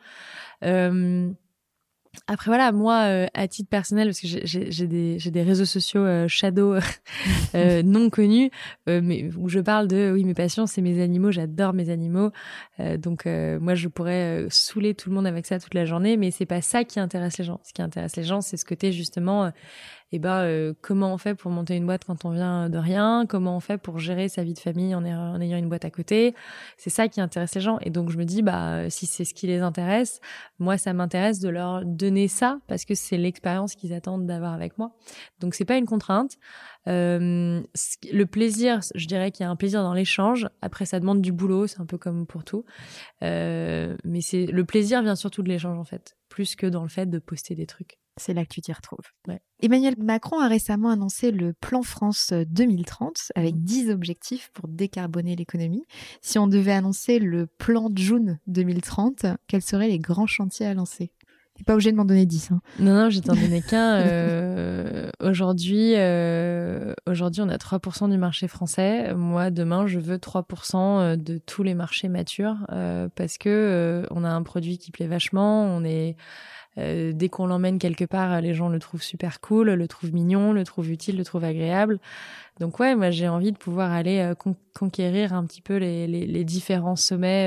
Après voilà, moi à titre personnel, parce que j'ai des réseaux sociaux shadow non connus, mais où je parle de mes passions, c'est mes animaux, j'adore mes animaux, donc moi je pourrais saouler tout le monde avec ça toute la journée, mais c'est pas ça qui intéresse les gens. Ce qui intéresse les gens, c'est ce côté justement comment on fait pour monter une boîte quand on vient de rien, comment on fait pour gérer sa vie de famille en ayant une boîte à côté. C'est ça qui intéresse les gens. Et donc je me dis, si c'est ce qui les intéresse, moi ça m'intéresse de leur donner ça, parce que c'est l'expérience qu'ils attendent d'avoir avec moi. Donc c'est pas une contrainte. Le plaisir, je dirais qu'il y a un plaisir dans l'échange. Après ça demande du boulot, c'est un peu comme pour tout. Mais le plaisir vient surtout de l'échange, en fait, plus que dans le fait de poster des trucs. C'est là que tu t'y retrouves. Ouais. Emmanuel Macron a récemment annoncé le plan France 2030 avec 10 objectifs pour décarboner l'économie. Si on devait annoncer le plan June 2030, quels seraient les grands chantiers à lancer? T'es pas obligé de m'en donner 10. Hein. Non, je t'en donnais qu'un. Aujourd'hui, on a 3% du marché français. Moi, demain, je veux 3% de tous les marchés matures parce que on a un produit qui plaît vachement. On est dès qu'on l'emmène quelque part, les gens le trouvent super cool, le trouvent mignon, le trouvent utile, le trouvent agréable. Donc ouais, moi j'ai envie de pouvoir aller conquérir un petit peu les différents sommets,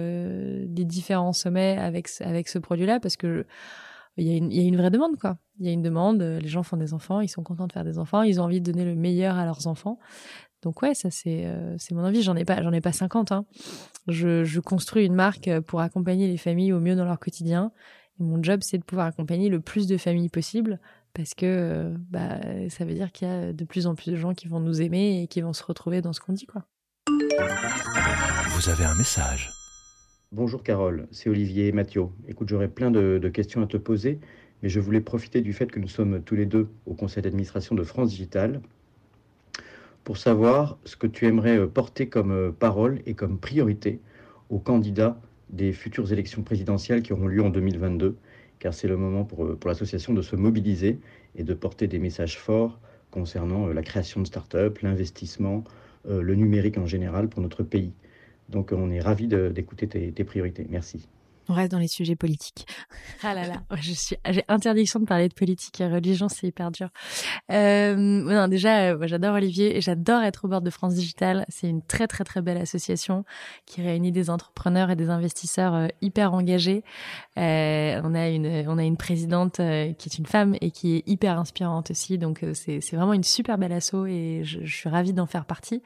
avec ce produit-là, parce que il y a une vraie demande, quoi. Il y a une demande, les gens font des enfants, ils sont contents de faire des enfants, ils ont envie de donner le meilleur à leurs enfants. Donc ouais, ça c'est mon envie. J'en ai pas 50. Hein. Je construis une marque pour accompagner les familles au mieux dans leur quotidien. Et mon job, c'est de pouvoir accompagner le plus de familles possible, parce que ça veut dire qu'il y a de plus en plus de gens qui vont nous aimer et qui vont se retrouver dans ce qu'on dit, quoi. Vous avez un message. Bonjour Carole, c'est Olivier Mathieu. Écoute, j'aurais plein de questions à te poser, mais je voulais profiter du fait que nous sommes tous les deux au conseil d'administration de France Digital pour savoir ce que tu aimerais porter comme parole et comme priorité aux candidats des futures élections présidentielles qui auront lieu en 2022, car c'est le moment pour l'association de se mobiliser et de porter des messages forts concernant la création de start-up, l'investissement, le numérique en général pour notre pays. Donc on est ravis d'écouter tes priorités. Merci. On reste dans les sujets politiques. Ah là là, j'ai interdiction de parler de politique et religion, c'est hyper dur. Non, déjà, j'adore Olivier et j'adore être au bord de France Digital. C'est une très très très belle association qui réunit des entrepreneurs et des investisseurs hyper engagés. On a une présidente qui est une femme et qui est hyper inspirante aussi. Donc c'est vraiment une super belle asso et je suis ravie d'en faire partie.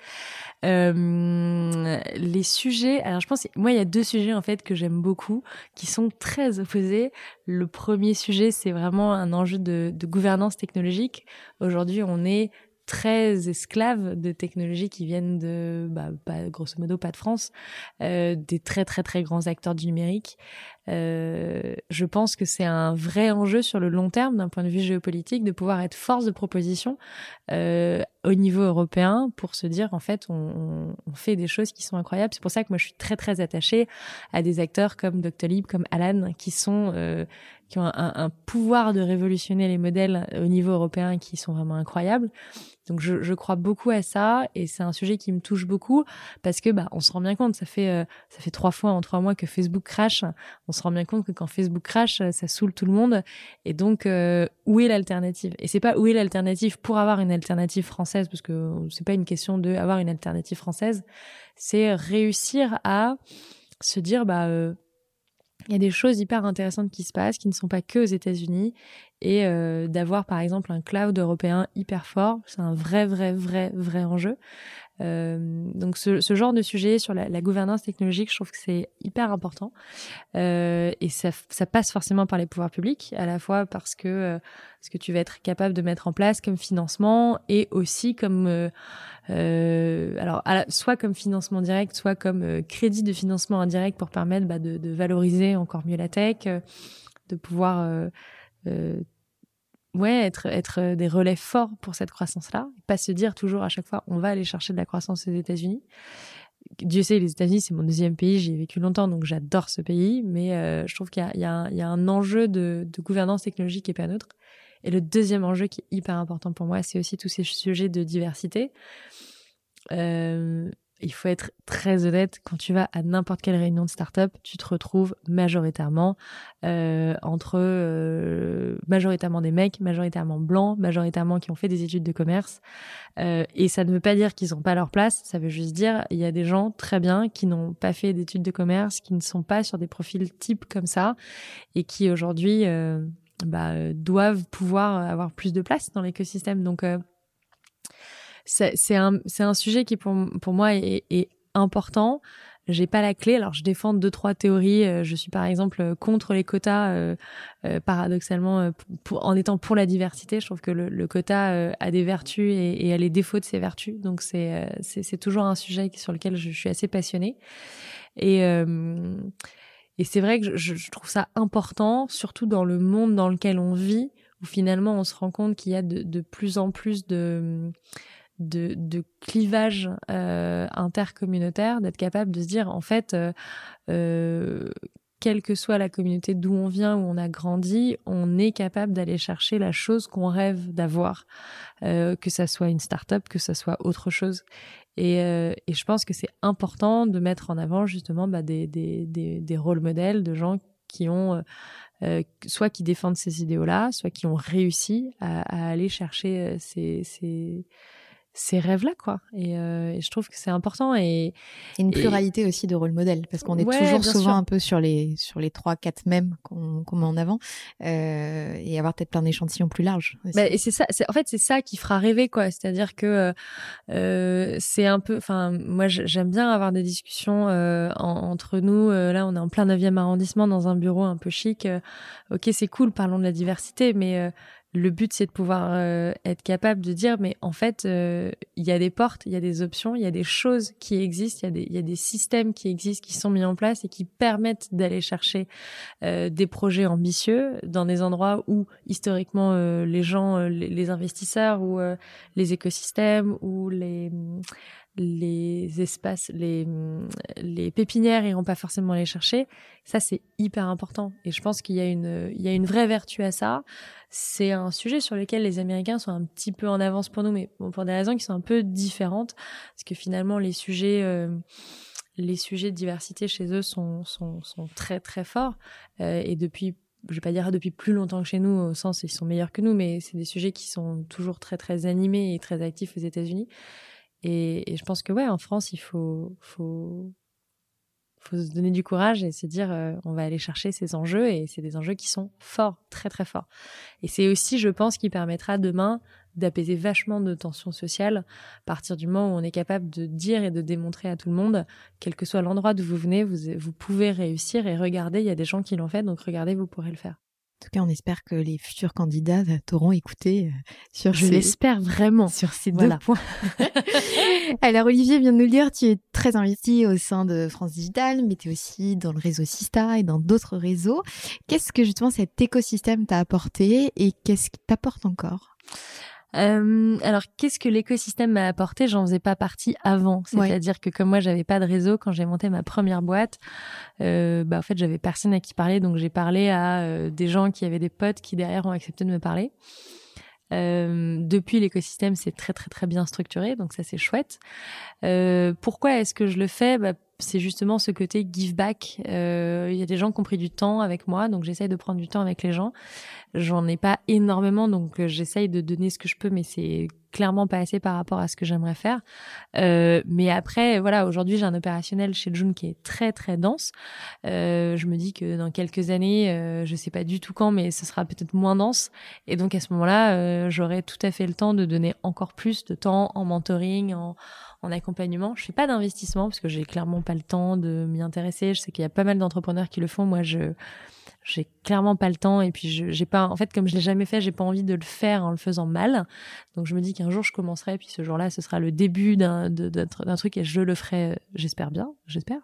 Les sujets, alors je pense, moi il y a 2 sujets en fait que j'aime beaucoup, qui sont très opposés. Le premier sujet, c'est vraiment un enjeu de gouvernance technologique. Aujourd'hui, on est très esclaves de technologies qui viennent de, grosso modo, pas de France, des très très très grands acteurs du numérique. Je pense que c'est un vrai enjeu sur le long terme, d'un point de vue géopolitique, de pouvoir être force de proposition au niveau européen pour se dire, en fait, on fait des choses qui sont incroyables. C'est pour ça que moi, je suis très très attachée à des acteurs comme Doctolib, comme Alan, qui ont un pouvoir de révolutionner les modèles au niveau européen qui sont vraiment incroyables. Donc je crois beaucoup à ça et c'est un sujet qui me touche beaucoup parce que on se rend bien compte, ça fait 3 fois en 3 mois que Facebook crash. On se rend bien compte que quand Facebook crash, ça saoule tout le monde. Et donc où est l'alternative? Et c'est pas où est l'alternative pour avoir une alternative française, parce que c'est pas une question de avoir une alternative française, c'est réussir à se dire il y a des choses hyper intéressantes qui se passent, qui ne sont pas que aux États-Unis, et d'avoir par exemple un cloud européen hyper fort, c'est un vrai enjeu. Donc ce genre de sujet sur la gouvernance technologique, je trouve que c'est hyper important, et ça passe forcément par les pouvoirs publics, à la fois parce que ce que tu vas être capable de mettre en place comme financement et aussi comme soit comme financement direct, soit comme crédit de financement indirect pour permettre de valoriser encore mieux la tech, de pouvoir être des relais forts pour cette croissance-là, pas se dire toujours à chaque fois on va aller chercher de la croissance aux États-Unis. Dieu sait, les États-Unis c'est mon 2e pays, j'y ai vécu longtemps donc j'adore ce pays, mais je trouve qu'il y a un enjeu de gouvernance technologique qui est pas neutre. Et le 2e enjeu qui est hyper important pour moi, c'est aussi tous ces sujets de diversité. Il faut être très honnête, quand tu vas à n'importe quelle réunion de start-up, tu te retrouves majoritairement majoritairement des mecs, majoritairement blancs, majoritairement qui ont fait des études de commerce. Et ça ne veut pas dire qu'ils n'ont pas leur place, ça veut juste dire il y a des gens très bien qui n'ont pas fait d'études de commerce, qui ne sont pas sur des profils types comme ça, et qui aujourd'hui doivent pouvoir avoir plus de place dans l'écosystème. Donc c'est un sujet qui pour moi est important. J'ai pas la clé, alors je défends 2-3 théories. Je suis par exemple contre les quotas, paradoxalement, en étant pour la diversité. Je trouve que le quota a des vertus et a les défauts de ses vertus. Donc c'est toujours un sujet sur lequel je suis assez passionnée. Et c'est vrai que je trouve ça important, surtout dans le monde dans lequel on vit, où finalement on se rend compte qu'il y a de plus en plus de clivage intercommunautaire, d'être capable de se dire en fait quelle que soit la communauté d'où on vient, où on a grandi, on est capable d'aller chercher la chose qu'on rêve d'avoir, que ça soit une start-up, que ça soit autre chose. Et je pense que c'est important de mettre en avant justement des rôles modèles de gens qui ont soit qui défendent ces idéaux-là, soit qui ont réussi à aller chercher ces rêves-là, quoi. Et je trouve que c'est important. Et une pluralité aussi de rôles modèles, parce qu'on est toujours souvent un peu sur les 3-4 mêmes qu'on met en avant, et avoir peut-être plein d'échantillons plus larges. Et c'est ça, en fait, c'est ça qui fera rêver, quoi. C'est-à-dire que c'est un peu, enfin, moi, j'aime bien avoir des discussions entre nous. Là, on est en plein 9e arrondissement, dans un bureau un peu chic. Ok, c'est cool, parlons de la diversité, mais le but, c'est de pouvoir être capable de dire, mais en fait, il y a des portes, il y a des options, il y a des choses qui existent, il y a des systèmes qui existent, qui sont mis en place et qui permettent d'aller chercher des projets ambitieux dans des endroits où, historiquement, les gens, les investisseurs ou les écosystèmes ou les espaces, les pépinières iront pas forcément les chercher. Ça, c'est hyper important. Et je pense qu'il y a une vraie vertu à ça. C'est un sujet sur lequel les Américains sont un petit peu en avance pour nous, mais bon, pour des raisons qui sont un peu différentes. Parce que finalement, les sujets de diversité chez eux sont très, très forts. Et depuis, je vais pas dire depuis plus longtemps que chez nous, au sens ils sont meilleurs que nous, mais c'est des sujets qui sont toujours très, très animés et très actifs aux États-Unis. Et je pense que ouais, en France, il faut se donner du courage et se dire on va aller chercher ces enjeux, et c'est des enjeux qui sont forts, très très forts. Et c'est aussi, je pense, qui permettra demain d'apaiser vachement de tensions sociales à partir du moment où on est capable de dire et de démontrer à tout le monde, quel que soit l'endroit d'où vous venez, vous pouvez réussir, et regardez, il y a des gens qui l'ont fait, donc regardez, vous pourrez le faire. En tout cas, on espère que les futurs candidats t'auront écouté Je l'espère vraiment sur ces deux points. Alors, Olivier vient de nous le dire, tu es très investi au sein de France Digital, mais tu es aussi dans le réseau Sista et dans d'autres réseaux. Qu'est-ce que justement cet écosystème t'a apporté et qu'est-ce qui t'apporte encore ? Alors, qu'est-ce que l'écosystème m'a apporté ? J'en faisais pas partie avant. C'est-à-dire que comme moi, j'avais pas de réseau quand j'ai monté ma première boîte, en fait, j'avais personne à qui parler. Donc, j'ai parlé à des gens qui avaient des potes qui, derrière, ont accepté de me parler. Depuis, l'écosystème, c'est très, très, très bien structuré. Donc, ça, c'est chouette. Pourquoi est-ce que je le fais ? C'est justement ce côté give back. Il y a des gens qui ont pris du temps avec moi, donc j'essaye de prendre du temps avec les gens. J'en ai pas énormément, donc j'essaye de donner ce que je peux, mais c'est clairement pas assez par rapport à ce que j'aimerais faire. Mais après, voilà, aujourd'hui, j'ai un opérationnel chez June qui est très, très dense. Je me dis que dans quelques années, je sais pas du tout quand, mais ce sera peut-être moins dense. Et donc, à ce moment-là, j'aurai tout à fait le temps de donner encore plus de temps en mentoring, en accompagnement. Je fais pas d'investissement parce que j'ai clairement pas le temps de m'y intéresser. Je sais qu'il y a pas mal d'entrepreneurs qui le font. Moi, j'ai clairement pas le temps, et puis j'ai pas, en fait, comme je l'ai jamais fait, j'ai pas envie de le faire en le faisant mal. Donc je me dis qu'un jour je commencerai, et puis ce jour-là, ce sera le début d'un truc, et je le ferai, j'espère bien, j'espère.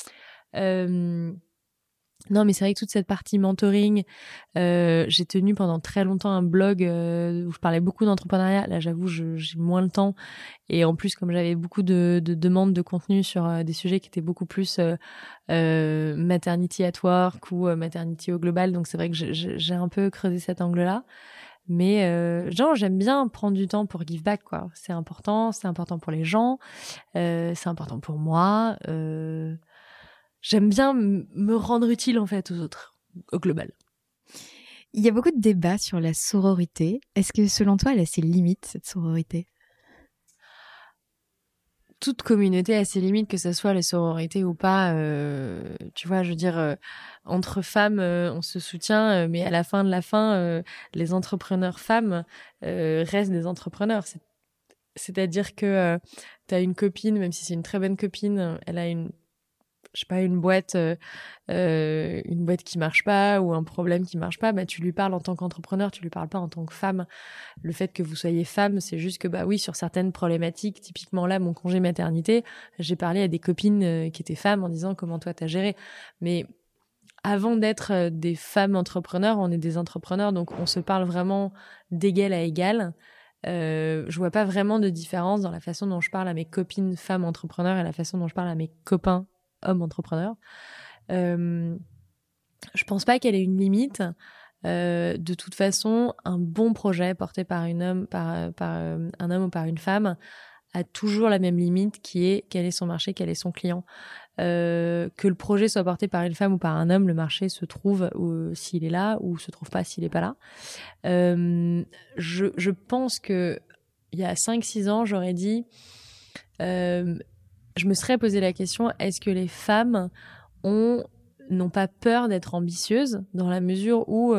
Non, mais c'est vrai que toute cette partie mentoring, j'ai tenu pendant très longtemps un blog où je parlais beaucoup d'entrepreneuriat. Là, j'avoue, j'ai moins le temps. Et en plus, comme j'avais beaucoup de demandes de contenu sur des sujets qui étaient beaucoup plus maternity at work ou maternity au global, donc c'est vrai que j'ai un peu creusé cet angle-là. Mais genre, j'aime bien prendre du temps pour give back, quoi. C'est important pour les gens, c'est important pour moi. J'aime bien me rendre utile, en fait, aux autres, au global. Il y a beaucoup de débats sur la sororité. Est-ce que, selon toi, elle a ses limites, cette sororité ? Toute communauté a ses limites, que ce soit les sororités ou pas. Tu vois, je veux dire, entre femmes, on se soutient, mais à la fin de la fin, les entrepreneurs femmes restent des entrepreneurs. C'est-à-dire que t'as une copine, même si c'est une très bonne copine, elle a une boîte qui marche pas, ou un problème qui marche pas, tu lui parles en tant qu'entrepreneur, tu lui parles pas en tant que femme. Le fait que vous soyez femme, c'est juste que oui, sur certaines problématiques, typiquement là, mon congé maternité, j'ai parlé à des copines qui étaient femmes en disant comment toi t'as géré. Mais avant d'être des femmes entrepreneurs, on est des entrepreneurs, donc on se parle vraiment d'égal à égal. Je vois pas vraiment de différence dans la façon dont je parle à mes copines femmes entrepreneurs et la façon dont je parle à mes copains hommes entrepreneurs. Je pense pas qu'elle ait une limite. De toute façon, un bon projet porté par un homme ou par une femme a toujours la même limite qui est quel est son marché, quel est son client. Que le projet soit porté par une femme ou par un homme, le marché se trouve s'il est là ou se trouve pas s'il est pas là. Je pense que il y a 5-6 ans, j'aurais dit, je me serais posé la question, est-ce que les femmes n'ont pas peur d'être ambitieuses, dans la mesure où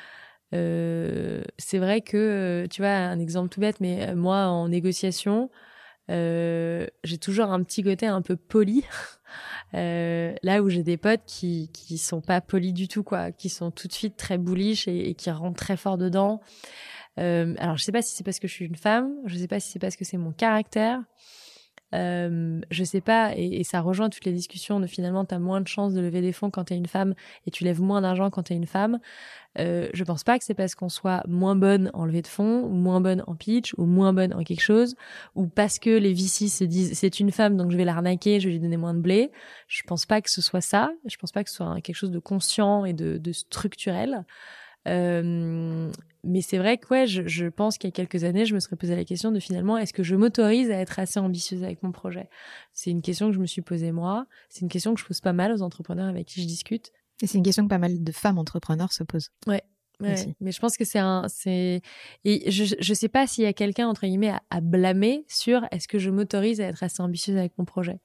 c'est vrai que, tu vois, un exemple tout bête, mais moi, en négociation, j'ai toujours un petit côté un peu poli, là où j'ai des potes qui sont pas polis du tout, quoi, qui sont tout de suite très bullish et qui rentrent très fort dedans. Alors, je sais pas si c'est parce que je suis une femme, je sais pas si c'est parce que c'est mon caractère. Je sais pas, et ça rejoint toutes les discussions de finalement t'as moins de chances de lever des fonds quand t'es une femme et tu lèves moins d'argent quand t'es une femme. Je pense pas que c'est parce qu'on soit moins bonne en levée de fonds ou moins bonne en pitch ou moins bonne en quelque chose ou parce que les VC se disent c'est une femme donc je vais l'arnaquer, je vais lui donner moins de blé. Je pense pas que ce soit ça, je pense pas que ce soit quelque chose de conscient et de structurel. Mais c'est vrai que ouais, je pense qu'il y a quelques années, je me serais posé la question de finalement, est-ce que je m'autorise à être assez ambitieuse avec mon projet ? C'est une question que je me suis posée moi. C'est une question que je pose pas mal aux entrepreneurs avec qui je discute. Et c'est une question que pas mal de femmes entrepreneurs se posent. Ouais. Mais je pense que et je sais pas s'il y a quelqu'un entre guillemets à blâmer sur est-ce que je m'autorise à être assez ambitieuse avec mon projet.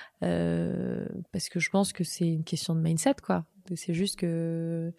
Parce que je pense que c'est une question de mindset, quoi. C'est juste que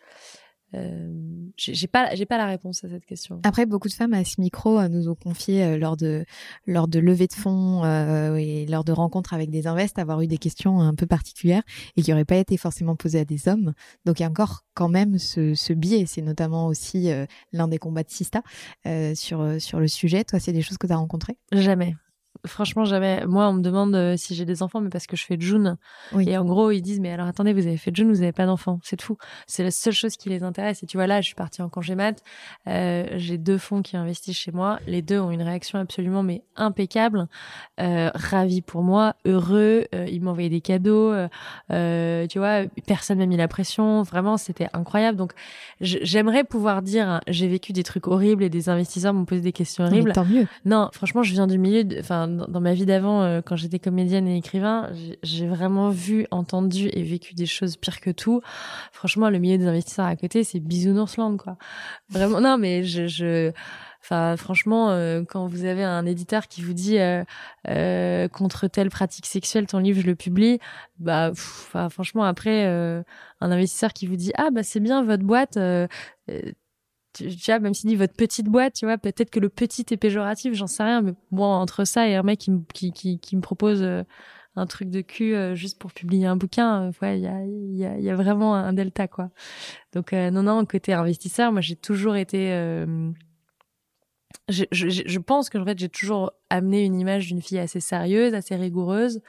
j'ai pas la réponse à cette question. Après, beaucoup de femmes à ce micro nous ont confié lors de levées de fonds et lors de rencontres avec des invests avoir eu des questions un peu particulières et qui n'auraient pas été forcément posées à des hommes. Donc il y a encore quand même ce biais. C'est notamment aussi l'un des combats de Sista sur le sujet. Toi, c'est des choses que tu as rencontrées ? Jamais. Franchement, jamais. Moi, on me demande si j'ai des enfants, mais parce que je fais June. Oui. Et en gros, ils disent, mais alors attendez, vous avez fait June, vous avez pas d'enfants. C'est fou. C'est la seule chose qui les intéresse. Et tu vois, là, je suis partie en congé mat. J'ai 2 fonds qui investissent chez moi. Les 2 ont une réaction absolument, mais impeccable. Ravis pour moi, heureux. Ils m'ont envoyé des cadeaux. Tu vois, personne m'a mis la pression. Vraiment, c'était incroyable. Donc, j'aimerais pouvoir dire, j'ai vécu des trucs horribles et des investisseurs m'ont posé des questions horribles. Mais tant mieux. Non, franchement, je viens du milieu dans ma vie d'avant, quand j'étais comédienne et écrivain, j'ai vraiment vu, entendu et vécu des choses pires que tout. Franchement, le milieu des investisseurs à côté, c'est Bisounoursland, quoi. Vraiment, non, mais franchement, quand vous avez un éditeur qui vous dit contre telle pratique sexuelle, ton livre je le publie, franchement après un investisseur qui vous dit c'est bien votre boîte. Tu vois, même s'il dit votre petite boîte, tu vois, peut-être que le petit est péjoratif, j'en sais rien, mais bon, entre ça et un mec qui me propose un truc de cul juste pour publier un bouquin, ouais, il y a vraiment un delta, quoi. Donc non, côté investisseur, moi j'ai toujours été je pense que en fait j'ai toujours amené une image d'une fille assez sérieuse, assez rigoureuse.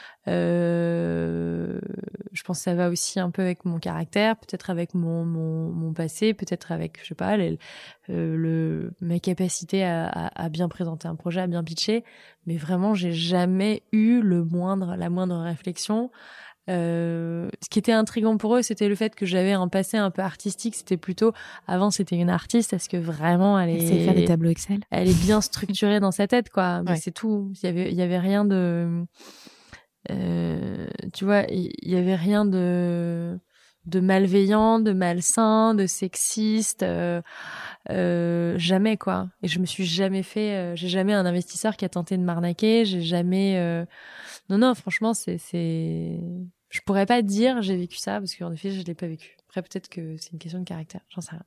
Je pense que ça va aussi un peu avec mon caractère, peut-être avec mon passé, peut-être avec, je sais pas, ma capacité à bien présenter un projet, à bien pitcher. Mais vraiment, j'ai jamais eu la moindre réflexion. Ce qui était intriguant pour eux, c'était le fait que j'avais un passé un peu artistique. C'était plutôt, avant c'était une artiste, est-ce que vraiment elle sait faire des tableaux Excel. Elle est bien structurée dans sa tête, quoi. Mais c'est tout. Il y avait rien de tu vois, il y avait rien de malveillant, de malsain, de sexiste, jamais, quoi. Et je me suis jamais j'ai jamais un investisseur qui a tenté de m'arnaquer, j'ai jamais non, franchement, je pourrais pas dire j'ai vécu ça parce qu'en effet, je l'ai pas vécu. Après, peut-être que c'est une question de caractère, j'en sais rien.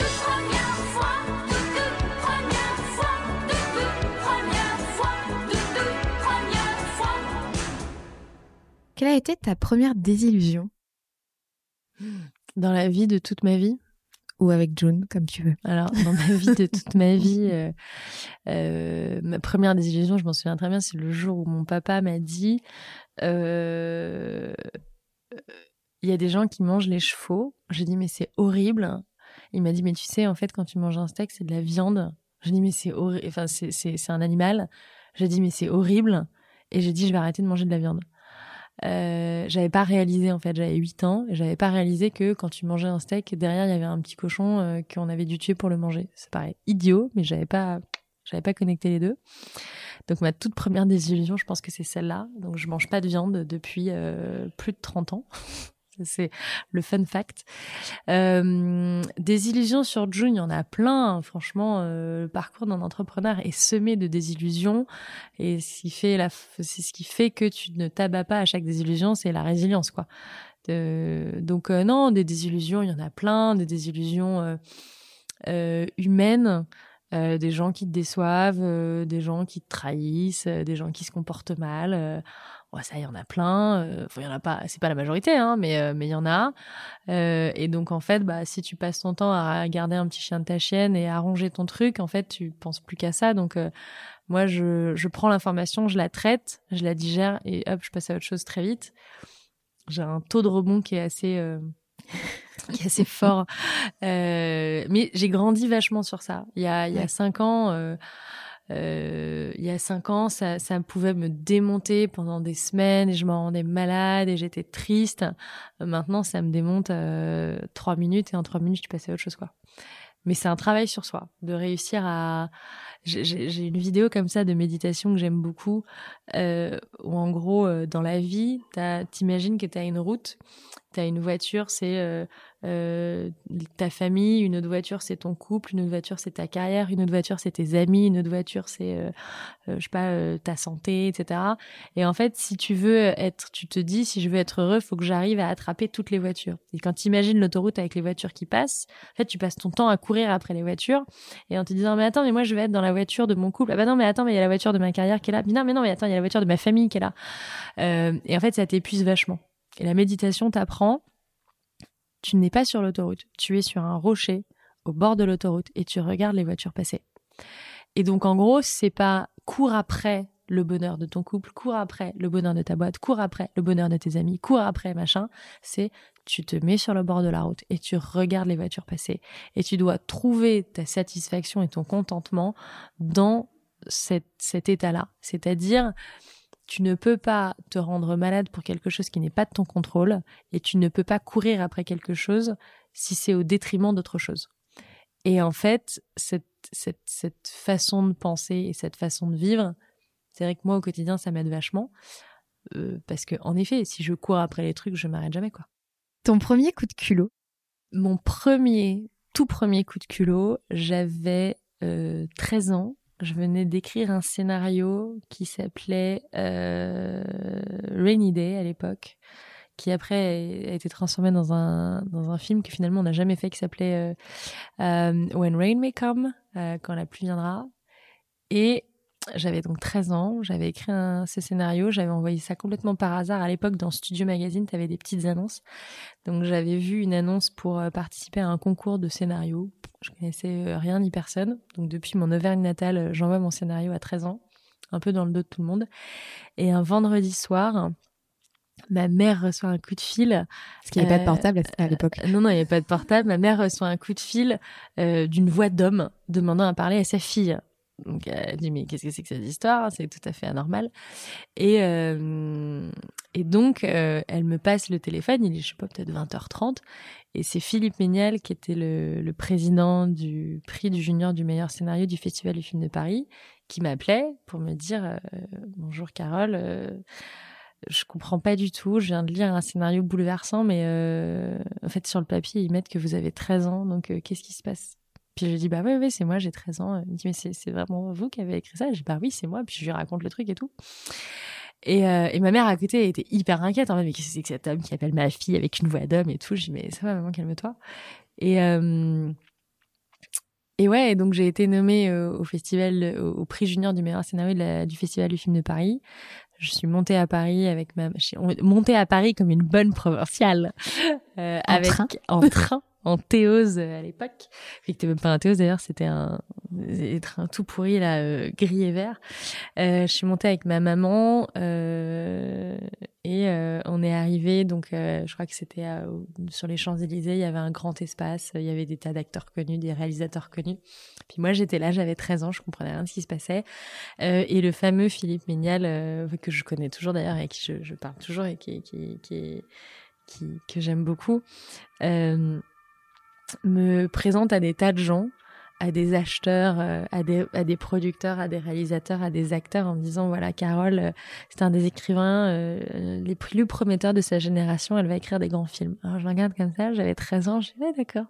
Quelle a été ta première désillusion ? Dans la vie de toute ma vie ? Ou avec June, comme tu veux. Alors, dans ma vie de toute ma vie, ma première désillusion, je m'en souviens très bien, c'est le jour où mon papa m'a dit il y a des gens qui mangent les chevaux. J'ai dit, mais c'est horrible. Il m'a dit, mais tu sais, en fait, quand tu manges un steak, c'est de la viande. J'ai dit, mais c'est horrible. Enfin, c'est un animal. J'ai dit, mais c'est horrible. Et j'ai dit, je vais arrêter de manger de la viande. j'avais pas réalisé, en fait, j'avais 8 ans, et j'avais pas réalisé que quand tu mangeais un steak, derrière, il y avait un petit cochon qu'on avait dû tuer pour le manger. Ça paraît idiot, mais j'avais pas connecté les deux. Donc ma toute première désillusion, je pense que c'est celle-là. Donc je mange pas de viande depuis plus de 30 ans. C'est le fun fact. Désillusions sur June, il y en a plein. Franchement, le parcours d'un entrepreneur est semé de désillusions. Et c'est ce qui fait que tu ne t'abats pas à chaque désillusion, c'est la résilience, quoi. Donc non, des désillusions, il y en a plein. Des désillusions humaines. Des gens qui te déçoivent, des gens qui te trahissent, des gens qui se comportent mal. Ouais, ça, il y en a plein. Il y en a pas, c'est pas la majorité, hein, mais il y en a. Et donc, en fait, si tu passes ton temps à regarder un petit chien de ta chienne et à ranger ton truc, en fait, tu penses plus qu'à ça. Donc, moi, je prends l'information, je la traite, je la digère et hop, je passe à autre chose très vite. J'ai un taux de rebond qui est assez fort. Mais j'ai grandi vachement sur ça. Il y a 5 ans, ça pouvait me démonter pendant des semaines et je m'en rendais malade et j'étais triste. Maintenant, ça me démonte 3 minutes et en 3 minutes, je passe à autre chose, quoi. Mais c'est un travail sur soi, de réussir à... J'ai une vidéo comme ça de méditation que j'aime beaucoup, où en gros, dans la vie, t'imagines que t'as une route, t'as une voiture, c'est ta famille, une autre voiture, c'est ton couple, une autre voiture, c'est ta carrière, une autre voiture, c'est tes amis, une autre voiture, c'est, ta santé, etc. Et en fait, si tu te dis, si je veux être heureux, faut que j'arrive à attraper toutes les voitures. Et quand t'imagines l'autoroute avec les voitures qui passent, en fait, tu passes ton temps à courir après les voitures et en te disant, mais attends, mais moi, je vais être dans la voiture de mon couple. Ah bah non, mais attends, mais il y a la voiture de ma carrière qui est là. Non, mais attends, il y a la voiture de ma famille qui est là. Et en fait, ça t'épuise vachement. Et la méditation t'apprend, tu n'es pas sur l'autoroute, tu es sur un rocher au bord de l'autoroute et tu regardes les voitures passer. Et donc en gros, c'est pas cours après le bonheur de ton couple, cours après le bonheur de ta boîte, cours après le bonheur de tes amis, cours après machin, c'est tu te mets sur le bord de la route et tu regardes les voitures passer et tu dois trouver ta satisfaction et ton contentement dans cet état-là. C'est-à-dire, tu ne peux pas te rendre malade pour quelque chose qui n'est pas de ton contrôle et tu ne peux pas courir après quelque chose si c'est au détriment d'autre chose. Et en fait, cette façon de penser et cette façon de vivre, c'est vrai que moi, au quotidien, ça m'aide vachement. Parce que, en effet, si je cours après les trucs, je m'arrête jamais, quoi. Ton premier coup de culot? Mon tout premier coup de culot, j'avais 13 ans. Je venais d'écrire un scénario qui s'appelait Rainy Day à l'époque, qui après a été transformé dans un film que finalement on n'a jamais fait, qui s'appelait When Rain May Come, quand la pluie viendra. Et j'avais donc 13 ans, j'avais écrit ce scénario, j'avais envoyé ça complètement par hasard. À l'époque, dans Studio Magazine, tu avais des petites annonces. Donc j'avais vu une annonce pour participer à un concours de scénario. Je connaissais rien ni personne. Donc depuis mon Auvergne natale, j'envoie mon scénario à 13 ans, un peu dans le dos de tout le monde. Et un vendredi soir, ma mère reçoit un coup de fil. Parce qu'il n'y avait pas de portable à l'époque. Non, il n'y avait pas de portable. Ma mère reçoit un coup de fil d'une voix d'homme demandant à parler à sa fille. Donc elle dit, mais qu'est-ce que c'est que cette histoire? C'est tout à fait anormal. Et donc elle me passe le téléphone, il est, je sais pas, peut-être 20h30, et c'est Philippe Méniel, qui était le président du prix du junior du meilleur scénario du Festival du film de Paris, qui m'appelait pour me dire bonjour Carole, je comprends pas du tout, je viens de lire un scénario bouleversant, mais en fait sur le papier ils mettent que vous avez 13 ans, donc qu'est-ce qui se passe? Puis je lui dis, bah oui, c'est moi, j'ai 13 ans. Il me dit, mais c'est vraiment vous qui avez écrit ça? Je dis, bah oui, c'est moi. Puis je lui raconte le truc et tout. Et ma mère à côté était hyper inquiète. En fait, mais qu'est-ce que c'est que cet homme qui appelle ma fille avec une voix d'homme et tout? Je dis, mais ça va, maman, calme-toi. Et ouais, et donc j'ai été nommée au prix junior du meilleur scénario du Festival du film de Paris. Je suis montée à Paris montée à Paris comme une bonne provinciale. En train en Théose à l'époque. C'était même pas un Théose d'ailleurs, c'était un des trains tout pourris là, gris et vert. Je suis montée avec ma maman et on est arrivé. Donc, je crois que c'était sur les Champs-Élysées. Il y avait un grand espace. Il y avait des tas d'acteurs connus, des réalisateurs connus. Puis moi, j'étais là, j'avais 13 ans, je comprenais rien de ce qui se passait. Et le fameux Philippe Ménial, que je connais toujours d'ailleurs et qui je parle toujours et que j'aime beaucoup, me présente à des tas de gens, à des acheteurs, à des producteurs, à des réalisateurs, à des acteurs, en me disant voilà, Carole, c'est un des écrivains les plus prometteurs de sa génération, elle va écrire des grands films. Alors je regarde comme ça, j'avais 13 ans, je dis ouais, d'accord.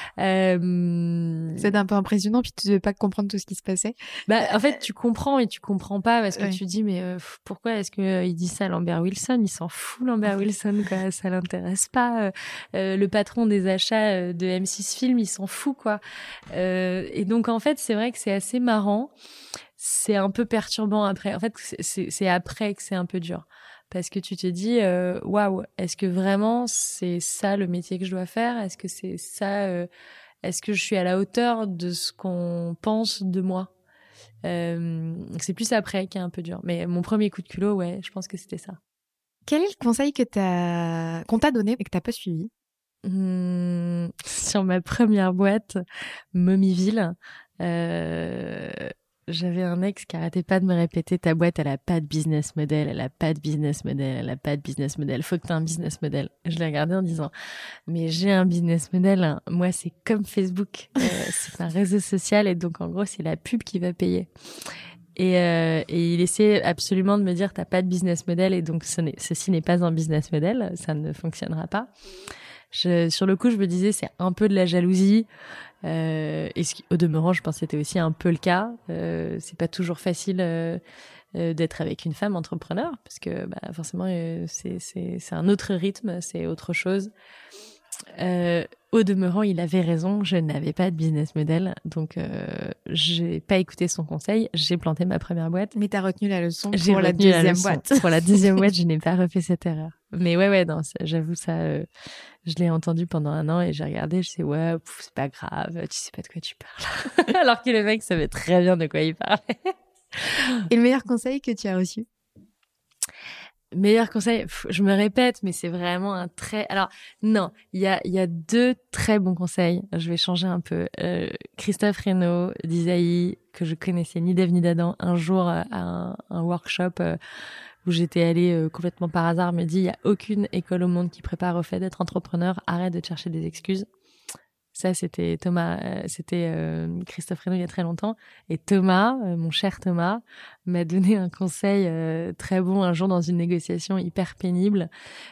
C'est un peu impressionnant, puis tu devais pas comprendre tout ce qui se passait. Bah en fait tu comprends et tu comprends pas parce que ouais. tu dis mais pourquoi est-ce que il dit ça à Lambert Wilson, il s'en fout Lambert Wilson quoi, ça l'intéresse pas. Le patron des achats de M6 Film, il s'en fout quoi. Et donc en fait c'est vrai que c'est assez marrant, c'est un peu perturbant après. En fait c'est après que c'est un peu dur parce que tu te dis waouh, est-ce que vraiment c'est ça le métier que je dois faire, est-ce que c'est ça, est-ce que je suis à la hauteur de ce qu'on pense de moi. C'est plus après qui est un peu dur, mais mon premier coup de culot, ouais, je pense que c'était ça. Quel est le conseil qu'on t'a donné et que t'as pas suivi? Sur ma première boîte, Mommyville, j'avais un ex qui arrêtait pas de me répéter ta boîte, elle a pas de business model, elle a pas de business model, elle a pas de business model, faut que t'aies un business model. Je l'ai regardé en disant mais j'ai un business model, hein. Moi c'est comme Facebook, c'est un réseau social et donc en gros c'est la pub qui va payer. Et il essayait absolument de me dire t'as pas de business model et donc ceci n'est pas un business model, ça ne fonctionnera pas. Sur le coup, je me disais, c'est un peu de la jalousie. Et au demeurant, je pense que c'était aussi un peu le cas. C'est pas toujours facile d'être avec une femme entrepreneur parce que bah, forcément, c'est un autre rythme, c'est autre chose. Au demeurant, il avait raison, je n'avais pas de business model, donc j'ai pas écouté son conseil, j'ai planté ma première boîte. Mais t'as retenu la leçon J'ai pour la deuxième boîte. Pour la deuxième boîte, je n'ai pas refait cette erreur. Mais ouais, non, j'avoue ça, je l'ai entendu pendant 1 an et j'ai regardé, je sais ouais, c'est pas grave, tu sais pas de quoi tu parles. Alors que le mec savait très bien de quoi il parlait. Et le meilleur conseil que tu as reçu? Meilleur conseil, je me répète, mais c'est vraiment un très... Alors, non, il y a 2 très bons conseils. Je vais changer un peu. Christophe Reynaud d'Isaïe, que je connaissais ni d'Ève ni d'Adam, un jour à un workshop où j'étais allée complètement par hasard, me dit, il y a aucune école au monde qui prépare au fait d'être entrepreneur, arrête de te chercher des excuses. Ça, c'était Christophe Reynaud il y a très longtemps. Et Thomas, mon cher Thomas, m'a donné un conseil très bon un jour dans une négociation hyper pénible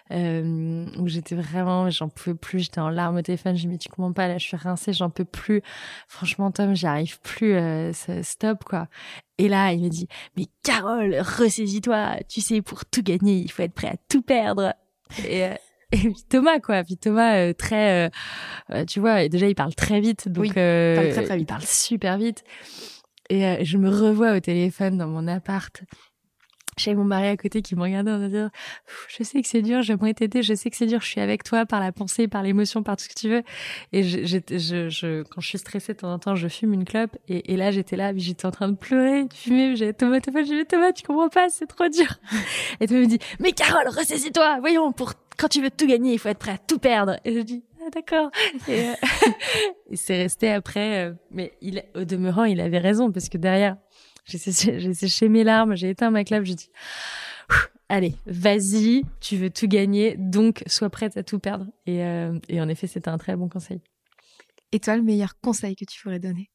où j'en pouvais plus, j'étais en larmes au téléphone. Je lui ai dit, mais tu comprends pas, là, je suis rincée, j'en peux plus. Franchement, Tom, j'y arrive plus, stop, quoi. Et là, il me dit, mais Carole, ressaisis-toi, tu sais, pour tout gagner, il faut être prêt à tout perdre. Et puis Thomas, quoi. Puis Thomas, très, tu vois, déjà, il parle très vite. Donc, oui, il parle très, très vite. Il parle super vite. Et je me revois au téléphone dans mon appart. J'avais mon mari à côté qui me regardait en disant, je sais que c'est dur, j'aimerais t'aider, je sais que c'est dur, je suis avec toi par la pensée, par l'émotion, par tout ce que tu veux. Et quand je suis stressée de temps en temps, je fume une clope. Et là, j'étais là, puis j'étais en train de pleurer, de fumer. J'avais Thomas, je lui dis, Thomas, tu comprends pas, c'est trop dur. Et Thomas me dit, mais Carole, ressaisis-toi, voyons, quand tu veux tout gagner, il faut être prêt à tout perdre. Et je dis, ah, d'accord. Et c'est resté après, mais au demeurant, il avait raison, parce que derrière, j'ai séché mes larmes, j'ai éteint ma clope, j'ai dit, allez, vas-y, tu veux tout gagner, donc sois prête à tout perdre. Et en effet, c'était un très bon conseil. Et toi, le meilleur conseil que tu pourrais donner?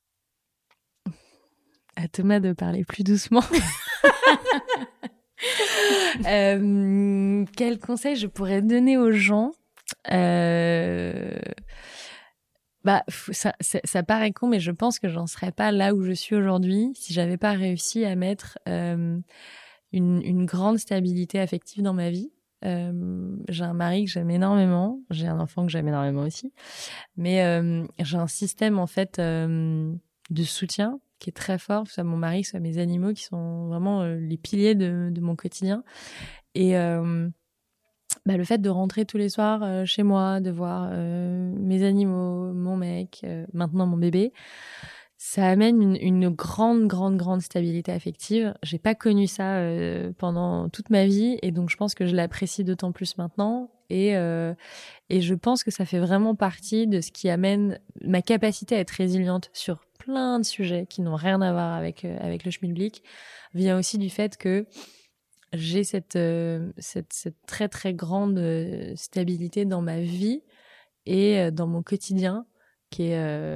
À Thomas de parler plus doucement. Quel conseil je pourrais donner aux gens? Ça paraît con, mais je pense que j'en serais pas là où je suis aujourd'hui si j'avais pas réussi à mettre une grande stabilité affective dans ma vie. J'ai un mari que j'aime énormément, j'ai un enfant que j'aime énormément aussi, mais j'ai un système en fait de soutien qui est très fort, soit mon mari, soit mes animaux, qui sont vraiment les piliers de mon quotidien. Et le fait de rentrer tous les soirs chez moi, de voir mes animaux, mon mec, maintenant mon bébé, ça amène une grande stabilité affective. J'ai pas connu ça pendant toute ma vie, et donc je pense que je l'apprécie d'autant plus maintenant. Et je pense que ça fait vraiment partie de ce qui amène ma capacité à être résiliente sur plein de sujets qui n'ont rien à voir avec le schmilblick, vient aussi du fait que j'ai cette très très grande stabilité dans ma vie et dans mon quotidien qui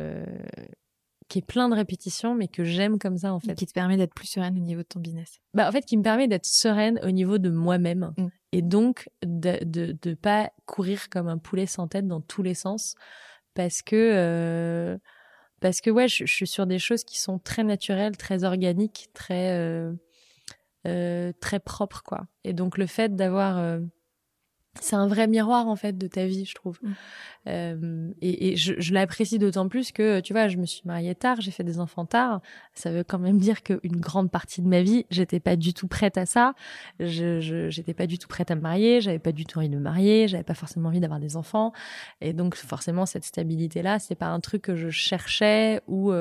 est plein de répétitions, mais que j'aime comme ça, en fait. Et qui te permet d'être plus sereine au niveau de ton business. En fait, qui me permet d'être sereine au niveau de moi-même. Et donc, de pas courir comme un poulet sans tête dans tous les sens. Parce que ouais, je suis sur des choses qui sont très naturelles, très organiques, très propres, quoi. Et donc, le fait d'avoir... c'est un vrai miroir, en fait, de ta vie, je trouve. Et je l'apprécie d'autant plus que, tu vois, je me suis mariée tard, j'ai fait des enfants tard. Ça veut quand même dire qu'une grande partie de ma vie, j'étais pas du tout prête à ça. J'étais pas du tout prête à me marier, j'avais pas du tout envie de me marier, j'avais pas forcément envie d'avoir des enfants. Et donc, forcément, cette stabilité-là, c'est pas un truc que je cherchais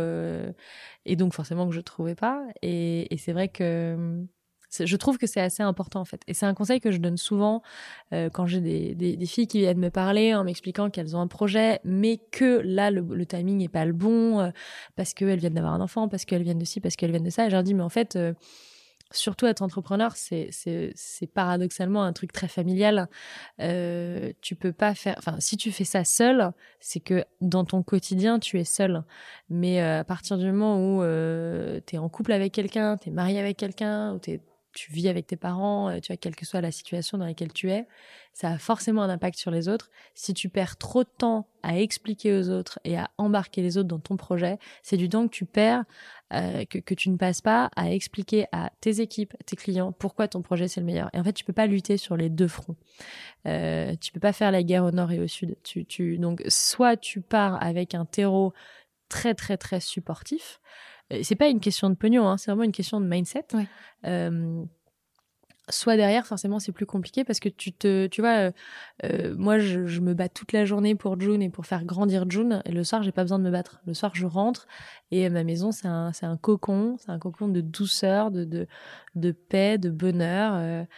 et donc, forcément, que je trouvais pas. Et c'est vrai que... je trouve que c'est assez important, en fait. Et c'est un conseil que je donne souvent quand j'ai des filles qui viennent me parler en m'expliquant qu'elles ont un projet, mais que là, le timing n'est pas le bon, parce qu'elles viennent d'avoir un enfant, parce qu'elles viennent de ci, parce qu'elles viennent de ça. Et je leur dis, mais en fait, surtout être entrepreneur, c'est paradoxalement un truc très familial. Tu peux pas faire... Enfin, si tu fais ça seul, c'est que dans ton quotidien, tu es seul. Mais à partir du moment où t'es en couple avec quelqu'un, t'es marié avec quelqu'un, ou tu vis avec tes parents, tu vois, quelle que soit la situation dans laquelle tu es, ça a forcément un impact sur les autres. Si tu perds trop de temps à expliquer aux autres et à embarquer les autres dans ton projet, c'est du temps que tu perds, que tu ne passes pas à expliquer à tes équipes, tes clients, pourquoi ton projet c'est le meilleur. Et en fait, tu peux pas lutter sur les deux fronts. Tu peux pas faire la guerre au nord et au sud. Donc, soit tu pars avec un terreau très, très, très supportif. C'est pas une question de pognon, hein, c'est vraiment une question de mindset. Ouais. Soit derrière, forcément, c'est plus compliqué parce que tu vois, moi, je me bats toute la journée pour June et pour faire grandir June. Et le soir, j'ai pas besoin de me battre. Le soir, je rentre et ma maison, c'est un cocon de douceur, de paix, de bonheur.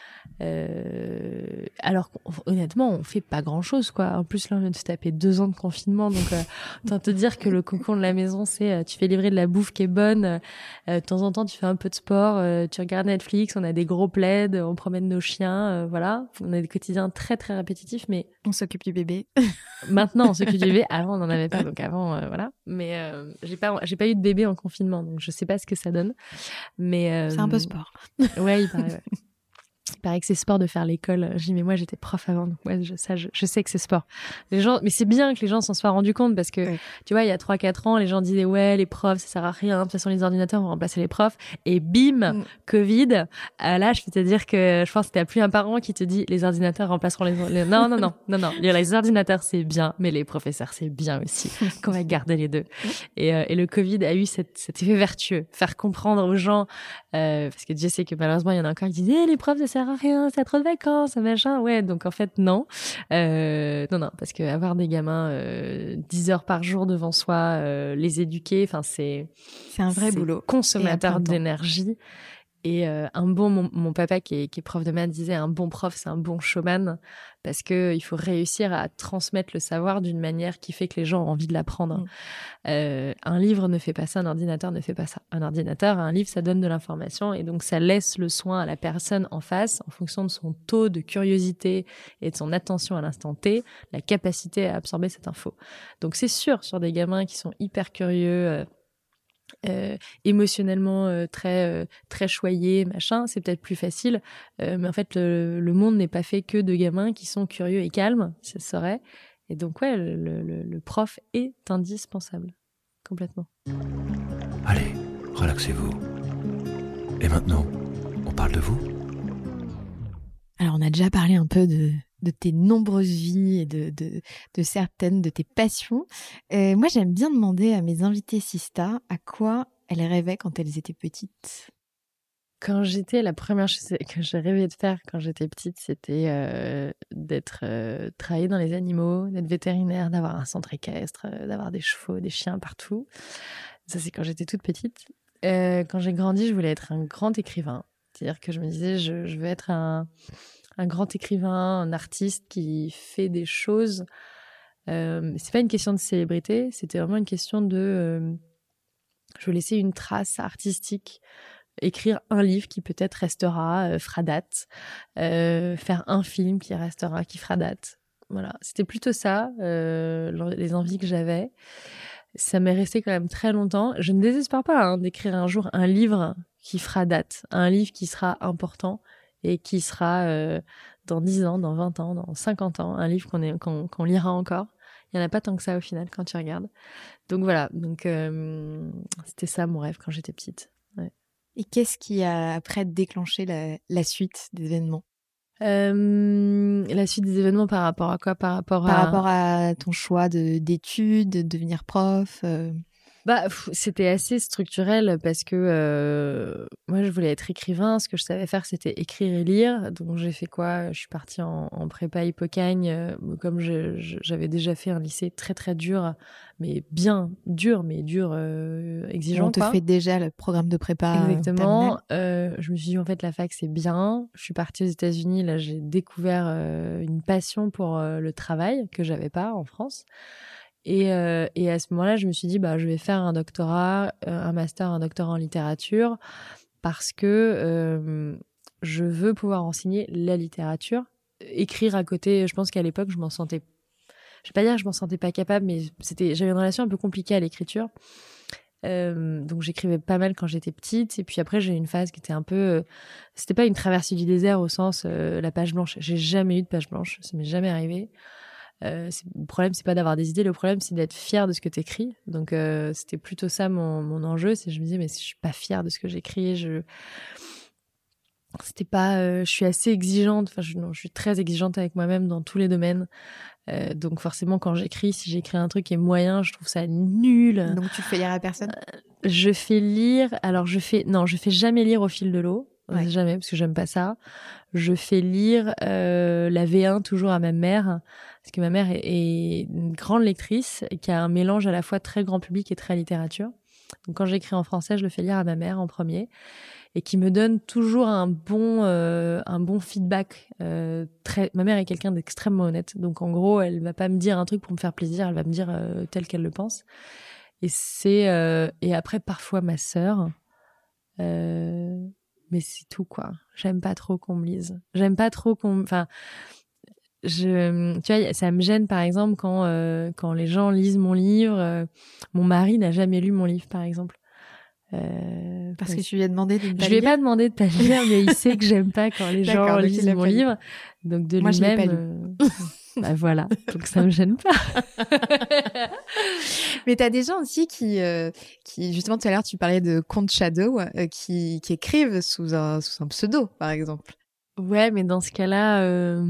Alors honnêtement, on fait pas grand chose, quoi. En plus, là, on vient de se taper 2 ans de confinement, donc autant te dire que le cocon de la maison, c'est tu fais livrer de la bouffe qui est bonne. De temps en temps, tu fais un peu de sport, tu regardes Netflix, on a des gros plaids, on promène nos chiens, voilà. On a des quotidiens très très répétitifs, mais on s'occupe du bébé. Maintenant, on s'occupe du bébé. Avant, on n'en avait pas, donc avant, voilà. Mais j'ai pas eu de bébé en confinement, donc je sais pas ce que ça donne. Mais c'est un peu sport. Ouais, il paraît. Ouais. Il paraît que c'est sport de faire l'école. J'ai dit, mais moi, j'étais prof avant, donc ouais, je sais que c'est sport. Les gens, mais c'est bien que les gens s'en soient rendus compte parce que, tu vois, il y a 3-4 ans, les gens disaient, ouais, les profs, ça sert à rien. De toute façon, les ordinateurs vont remplacer les profs. Et bim, Covid. Là, je peux te dire que je pense que t'as plus un parent qui te dit, les ordinateurs remplaceront les... Non. Les ordinateurs, c'est bien, mais les professeurs, c'est bien aussi. Qu'on va garder les deux. Et le Covid a eu cet effet vertueux. Faire comprendre aux gens, parce que Dieu sait que malheureusement, il y en a encore qui disent, les profs, ça sert à rien, ça a trop de vacances, machin. Ouais, donc en fait, non. Non, parce que avoir des gamins 10 heures par jour devant soi, les éduquer, enfin, c'est un vrai boulot. Consommateur d'énergie. Et mon papa qui est prof de maths disait, un bon prof, c'est un bon showman, parce que il faut réussir à transmettre le savoir d'une manière qui fait que les gens ont envie de l'apprendre. Un livre ne fait pas ça, un ordinateur ne fait pas ça. Un livre, ça donne de l'information, et donc ça laisse le soin à la personne en face, en fonction de son taux de curiosité et de son attention à l'instant T, la capacité à absorber cette info. Donc c'est sûr, sur des gamins qui sont hyper curieux, émotionnellement très choyés, machin, c'est peut-être plus facile, mais en fait le monde n'est pas fait que de gamins qui sont curieux et calmes, ça serait. Et donc ouais, le prof est indispensable, complètement. Allez, relaxez-vous. Et maintenant, on parle de vous ? Alors on a déjà parlé un peu de tes nombreuses vies et de certaines de tes passions. Moi, j'aime bien demander à mes invités Sista à quoi elles rêvaient quand elles étaient petites. Quand la première chose que j'ai rêvé de faire quand j'étais petite, c'était travailler dans les animaux, d'être vétérinaire, d'avoir un centre équestre, d'avoir des chevaux, des chiens partout. Ça, c'est quand j'étais toute petite. Quand j'ai grandi, je voulais être un grand écrivain. C'est-à-dire que je me disais, je veux être un grand écrivain, un artiste qui fait des choses. C'est pas une question de célébrité, c'était vraiment une question de... je veux laisser une trace artistique, écrire un livre qui peut-être restera, fera date, faire un film qui restera, qui fera date. Voilà, c'était plutôt ça, les envies que j'avais. Ça m'est resté quand même très longtemps. Je ne désespère pas d'écrire un jour un livre qui fera date, un livre qui sera important et qui sera dans 10 ans, dans 20 ans, dans 50 ans, un livre qu'on lira encore. Il n'y en a pas tant que ça au final quand tu regardes. Donc voilà, c'était ça mon rêve quand j'étais petite. Ouais. Et qu'est-ce qui a après déclenché la suite des événements ? La suite des événements par rapport à quoi ? Par rapport à ton choix d'études, de devenir prof c'était assez structurel parce que moi, je voulais être écrivain. Ce que je savais faire, c'était écrire et lire. Donc, j'ai fait quoi ? Je suis partie en prépa Hippocagne. Comme j'avais déjà fait un lycée très, très dur, mais bien dur, exigeant. On te fait déjà le programme de prépa. Exactement. Je me suis dit, en fait, la fac, c'est bien. Je suis partie aux États-Unis. Là, j'ai découvert une passion pour le travail que j'avais pas en France. Et à ce moment-là, je me suis dit, je vais faire un doctorat, un master, un doctorat en littérature, parce que je veux pouvoir enseigner la littérature, écrire à côté. Je pense qu'à l'époque, je vais pas dire que je m'en sentais pas capable, mais j'avais une relation un peu compliquée à l'écriture. Donc j'écrivais pas mal quand j'étais petite, et puis après j'ai eu une phase qui était un peu, c'était pas une traversée du désert au sens la page blanche. J'ai jamais eu de page blanche, ça m'est jamais arrivé. Le problème, c'est pas d'avoir des idées, le problème, c'est d'être fier de ce que t'écris. Donc, c'était plutôt ça mon enjeu. Je me disais, mais si je suis pas fière de ce que j'écris, je suis assez exigeante. Enfin, je suis très exigeante avec moi-même dans tous les domaines. Donc, forcément, quand j'écris, si j'écris un truc qui est moyen, je trouve ça nul. Donc, tu fais lire à personne? Je fais lire. Alors, je fais jamais lire au fil de l'eau. Ouais. Jamais, parce que j'aime pas ça. Je fais lire la V1 toujours à ma mère, parce que ma mère est une grande lectrice qui a un mélange à la fois très grand public et très littérature. Donc quand j'écris en français, je le fais lire à ma mère en premier, et qui me donne toujours un bon feedback. Ma mère est quelqu'un d'extrêmement honnête, donc en gros, elle va pas me dire un truc pour me faire plaisir, elle va me dire tel qu'elle le pense. Et après parfois ma sœur. Mais c'est tout, quoi. J'aime pas trop qu'on me lise. J'aime pas trop tu vois, ça me gêne, par exemple, quand les gens lisent mon livre. Mon mari n'a jamais lu mon livre, par exemple. Parce que tu lui as demandé de ne pas Je lui ai pas demandé de pas lire, mais il sait que j'aime pas quand les gens lisent mon livre. Donc, de moi, lui-même... je l'ai pas lu. Voilà. Donc, ça me gêne pas. Mais t'as des gens aussi qui justement, tout à l'heure, tu parlais de compte shadow, qui écrivent sous un pseudo, par exemple. Ouais, mais dans ce cas-là,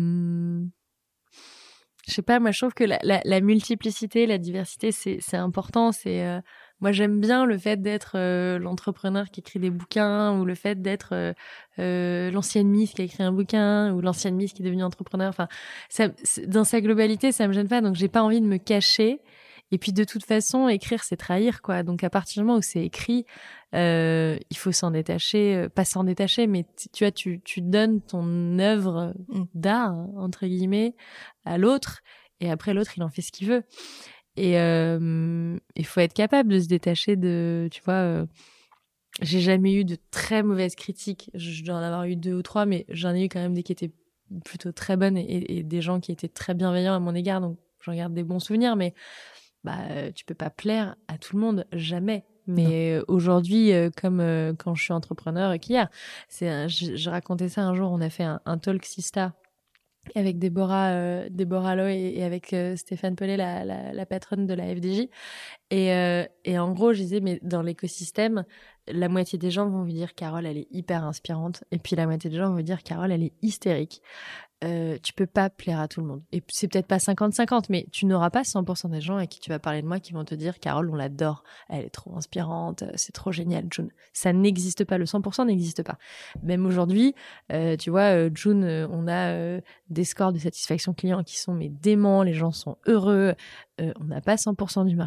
je sais pas, moi, je trouve que la multiplicité, la diversité, c'est important. Moi, j'aime bien le fait d'être l'entrepreneur qui écrit des bouquins, ou le fait d'être l'ancienne Miss qui a écrit un bouquin, ou l'ancienne Miss qui est devenue entrepreneur. Enfin, dans sa globalité, ça me gêne pas. Donc, j'ai pas envie de me cacher. Et puis, de toute façon, écrire, c'est trahir, quoi. Donc, à partir du moment où c'est écrit, il faut s'en détacher, pas s'en détacher, mais tu vois, tu donnes ton œuvre d'art, entre guillemets, à l'autre, et après, l'autre, il en fait ce qu'il veut. Et il faut être capable de se détacher de, tu vois, j'ai jamais eu de très mauvaises critiques. Je dois en avoir eu 2 ou 3, mais j'en ai eu quand même des qui étaient plutôt très bonnes, et des gens qui étaient très bienveillants à mon égard, donc j'en garde des bons souvenirs. Mais tu peux pas plaire à tout le monde, jamais. Mais aujourd'hui, comme quand je suis entrepreneur qu'hier, je racontais ça un jour, on a fait un talk Sista avec Déborah Loy et avec Stéphane Pellet, la patronne de la FDJ. Et en gros, je disais, mais dans l'écosystème, la moitié des gens vont vous dire Carole, elle est hyper inspirante. Et puis la moitié des gens vont vous dire Carole, elle est hystérique. Tu peux pas plaire à tout le monde. Et c'est peut-être pas 50-50, mais tu n'auras pas 100% des gens à qui tu vas parler de moi qui vont te dire Carole, on l'adore, elle est trop inspirante, c'est trop génial, June. Ça n'existe pas, le 100% n'existe pas. Même aujourd'hui, tu vois, June, on a des scores de satisfaction client qui sont déments, les gens sont heureux. On n'a pas 100% du marché, et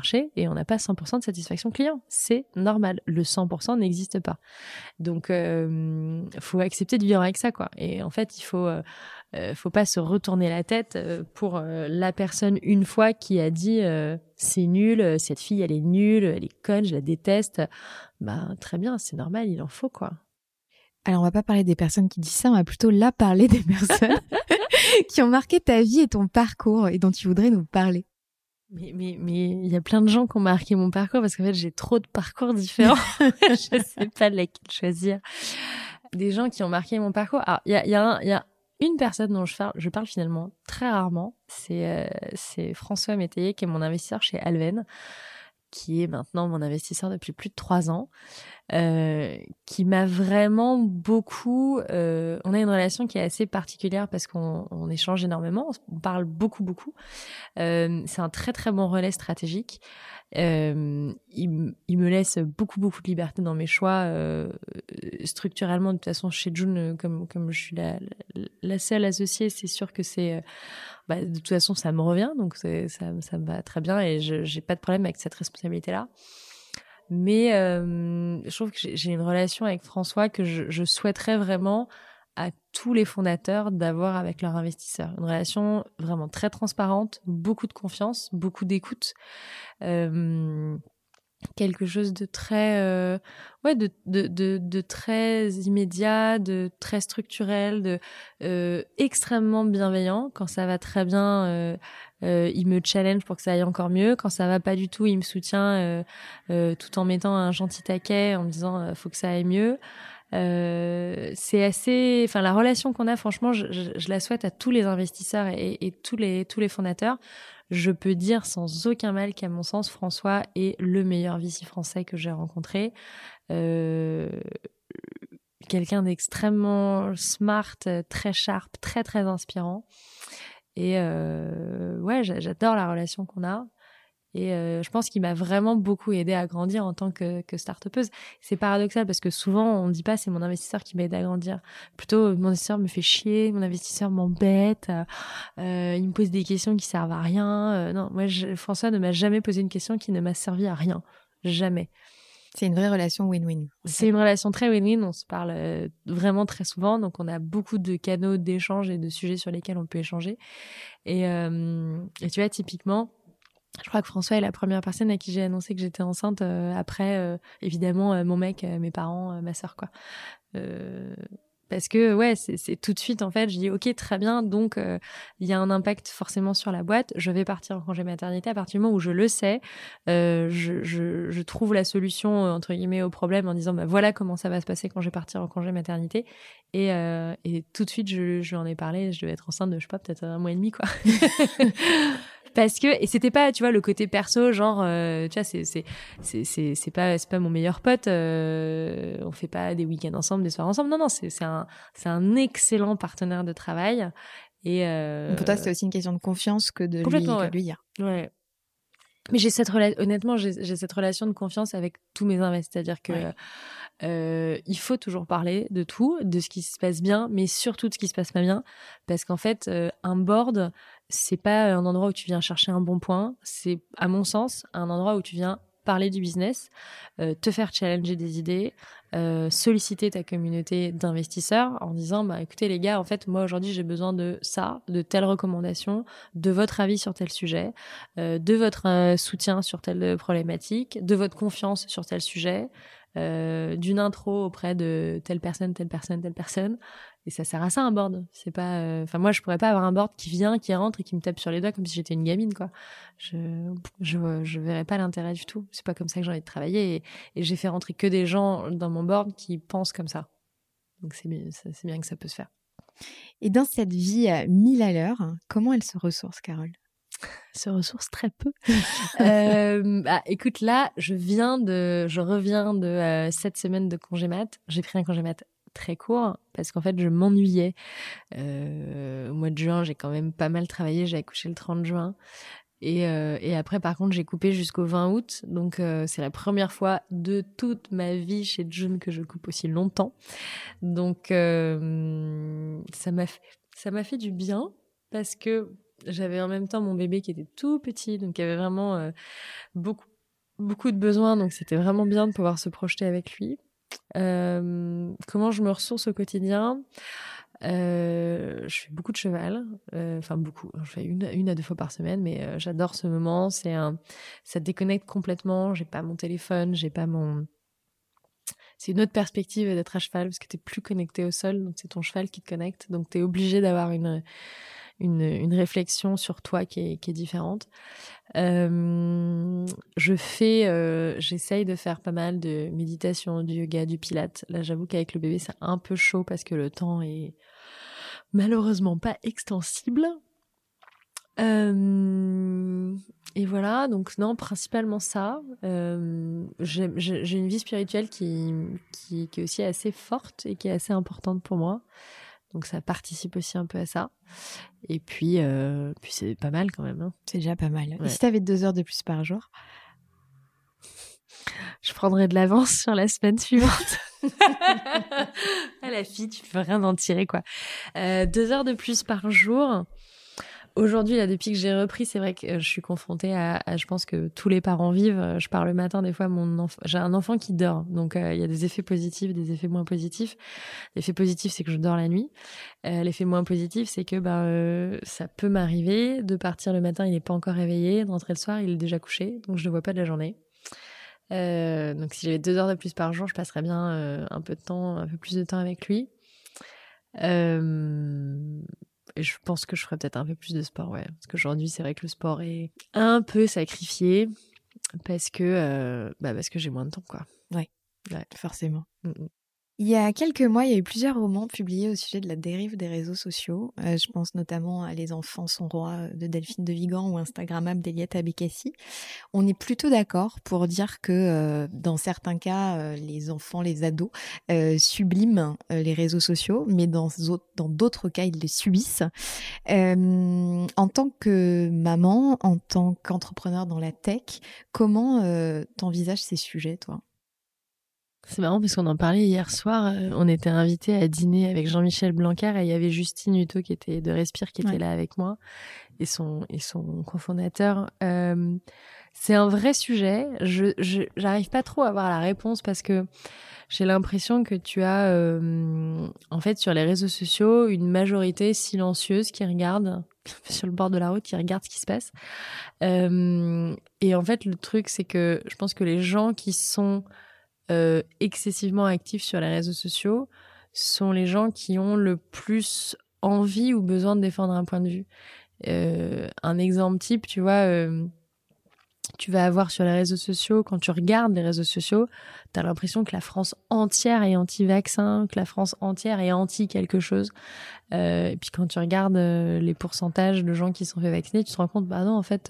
on n'a pas 100% de satisfaction client. C'est normal. Le 100% n'existe pas. Donc, faut accepter de vivre avec ça, quoi. Et en fait, il faut pas se retourner la tête pour la personne une fois qui a dit c'est nul, cette fille elle est nulle, elle est conne, je la déteste. Bah très bien, c'est normal, il en faut, quoi. Alors, on va pas parler des personnes qui disent ça, on va plutôt là parler des personnes qui ont marqué ta vie et ton parcours et dont tu voudrais nous parler. Mais il y a plein de gens qui ont marqué mon parcours parce qu'en fait, j'ai trop de parcours différents. Je sais pas lequel choisir. Des gens qui ont marqué mon parcours. Alors, il y a une personne dont je parle finalement très rarement. C'est François Métayer, qui est mon investisseur chez Alven, qui est maintenant mon investisseur depuis plus de 3 ans. Qui m'a vraiment beaucoup... on a une relation qui est assez particulière parce qu'on échange énormément, on parle beaucoup. C'est un très très bon relais stratégique. Il me laisse beaucoup de liberté dans mes choix. Structurellement, de toute façon, chez June, comme je suis la seule associée, c'est sûr que c'est... de toute façon, ça me revient, donc ça me va très bien et j'ai pas de problème avec cette responsabilité-là. Mais je trouve que j'ai une relation avec François que je souhaiterais vraiment à tous les fondateurs d'avoir avec leurs investisseurs. Une relation vraiment très transparente, beaucoup de confiance, beaucoup d'écoute. Quelque chose de très de très immédiat, de très structurel, de extrêmement bienveillant. Quand ça va très bien, il me challenge pour que ça aille encore mieux. Quand ça va pas du tout, il me soutient tout en mettant un gentil taquet en me disant faut que ça aille mieux. C'est assez, enfin la relation qu'on a, franchement, je la souhaite à tous les investisseurs et tous les fondateurs. Je peux dire sans aucun mal qu'à mon sens, François est le meilleur VC français que j'ai rencontré. Quelqu'un d'extrêmement smart, très sharp, très très inspirant. Et j'adore la relation qu'on a. Et je pense qu'il m'a vraiment beaucoup aidé à grandir en tant que start-upeuse. C'est paradoxal parce que souvent on ne dit pas c'est mon investisseur qui m'aide à grandir. Plutôt mon investisseur me fait chier, mon investisseur m'embête, il me pose des questions qui servent à rien. Non, moi François ne m'a jamais posé une question qui ne m'a servi à rien. Jamais. C'est une vraie relation win-win. C'est une relation très win-win, on se parle vraiment très souvent, donc on a beaucoup de canaux d'échange et de sujets sur lesquels on peut échanger. Et tu vois, typiquement, je crois que François est la première personne à qui j'ai annoncé que j'étais enceinte après, évidemment, mon mec, mes parents, ma sœur, quoi. Parce que, c'est tout de suite, en fait, je dis, OK, très bien, donc il y a un impact forcément sur la boîte. Je vais partir en congé maternité à partir du moment où je le sais. Je trouve la solution, entre guillemets, au problème en disant, voilà comment ça va se passer quand je vais partir en congé maternité. Et tout de suite, je lui en ai parlé. Je devais être enceinte de, je sais pas, peut-être 1 mois et demi, quoi. Parce que, et c'était pas, tu vois, le côté perso, genre, tu vois, c'est pas mon meilleur pote, on fait pas des week-ends ensemble, des soirs ensemble. Non, c'est un excellent partenaire de travail. Et, pour toi, c'était aussi une question de confiance que de lui dire. Ouais. Mais honnêtement, j'ai cette relation de confiance avec tous mes invests. C'est-à-dire que, il faut toujours parler de tout, de ce qui se passe bien, mais surtout de ce qui se passe pas bien. Parce qu'en fait, un board, c'est pas un endroit où tu viens chercher un bon point. C'est, à mon sens, un endroit où tu viens parler du business, te faire challenger des idées, solliciter ta communauté d'investisseurs en disant écoutez les gars, en fait moi aujourd'hui j'ai besoin de ça, de telles recommandations, de votre avis sur tel sujet, de votre soutien sur telle problématique, de votre confiance sur tel sujet, d'une intro auprès de telle personne. Et ça sert à ça un board. C'est pas, moi je pourrais pas avoir un board qui vient, qui rentre et qui me tape sur les doigts comme si j'étais une gamine, quoi. Je verrais pas l'intérêt du tout. C'est pas comme ça que j'ai envie de travailler et j'ai fait rentrer que des gens dans mon board qui pensent comme ça. Donc c'est bien que ça peut se faire. Et dans cette vie 1000 à l'heure, comment elle se ressource, Carole? Se ressource très peu. Écoute, là, je reviens de 7 semaines de congé mat. J'ai pris un congé mat très court parce qu'en fait, je m'ennuyais. Au mois de juin, j'ai quand même pas mal travaillé. J'ai accouché le 30 juin. Et après, par contre, j'ai coupé jusqu'au 20 août. Donc, c'est la première fois de toute ma vie chez June que je coupe aussi longtemps. Donc, ça m'a fait du bien parce que j'avais en même temps mon bébé qui était tout petit, donc il y avait vraiment beaucoup beaucoup de besoins, donc c'était vraiment bien de pouvoir se projeter avec lui. Comment je me ressource au quotidien? Je fais beaucoup de cheval, enfin beaucoup. Je fais une à deux fois par semaine, mais j'adore ce moment. Ça déconnecte complètement. J'ai pas mon téléphone, c'est une autre perspective d'être à cheval parce que t'es plus connecté au sol, donc c'est ton cheval qui te connecte. Donc t'es obligé d'avoir une réflexion sur toi qui est différente. J'essaye de faire pas mal de méditation, du yoga, du pilates. Là, j'avoue qu'avec le bébé, c'est un peu chaud parce que le temps est malheureusement pas extensible. Et voilà, donc non, principalement ça. J'ai une vie spirituelle qui est aussi assez forte et qui est assez importante pour moi. Donc ça participe aussi un peu à ça. Et puis c'est pas mal quand même. Hein. C'est déjà pas mal. Ouais. Et si t'avais 2 heures de plus par jour? Je prendrais de l'avance sur la semaine suivante. Ah, la fille, tu peux rien en tirer, quoi. 2 heures de plus par jour. Aujourd'hui, là, depuis que j'ai repris, c'est vrai que je suis confrontée à je pense que tous les parents vivent. Je pars le matin, des fois, j'ai un enfant qui dort. Donc, il y a des effets positifs, des effets moins positifs. L'effet positif, c'est que je dors la nuit. L'effet moins positif, c'est que ça peut m'arriver de partir le matin, il n'est pas encore réveillé, de rentrer le soir, il est déjà couché, donc je ne le vois pas de la journée. Donc, si j'avais 2 heures de plus par jour, je passerais bien un peu plus de temps avec lui. Et je pense que je ferais peut-être un peu plus de sport, ouais. Parce qu'aujourd'hui, c'est vrai que le sport est un peu sacrifié parce que j'ai moins de temps, quoi. Ouais. Ouais. Forcément. Mm-mm. Il y a quelques mois, il y a eu plusieurs romans publiés au sujet de la dérive des réseaux sociaux. Je pense notamment à Les enfants sont rois de Delphine de Vigan ou Instagrammable d'Eliette Abécassi. On est plutôt d'accord pour dire que dans certains cas, les enfants, les ados subliment les réseaux sociaux, mais dans d'autres cas, ils les subissent. En tant que maman, en tant qu'entrepreneur dans la tech, comment t'envisages ces sujets, toi ? C'est marrant parce qu'on en parlait hier soir. On était invités à dîner avec Jean-Michel Blanquer et il y avait Justine Hutto qui était de Respire qui était là avec moi et son cofondateur. C'est un vrai sujet. J'arrive pas trop à avoir la réponse parce que j'ai l'impression que tu as en fait sur les réseaux sociaux une majorité silencieuse qui regarde sur le bord de la route, qui regarde ce qui se passe. Et en fait le truc c'est que je pense que les gens qui sont excessivement actifs sur les réseaux sociaux sont les gens qui ont le plus envie ou besoin de défendre un point de vue. Un exemple type, tu vois, tu vas avoir sur les réseaux sociaux, quand tu regardes les réseaux sociaux, t'as l'impression que la France entière est anti-vaccin, que la France entière est anti quelque chose. Et puis quand tu regardes les pourcentages de gens qui sont fait vacciner, tu te rends compte, bah non, en fait,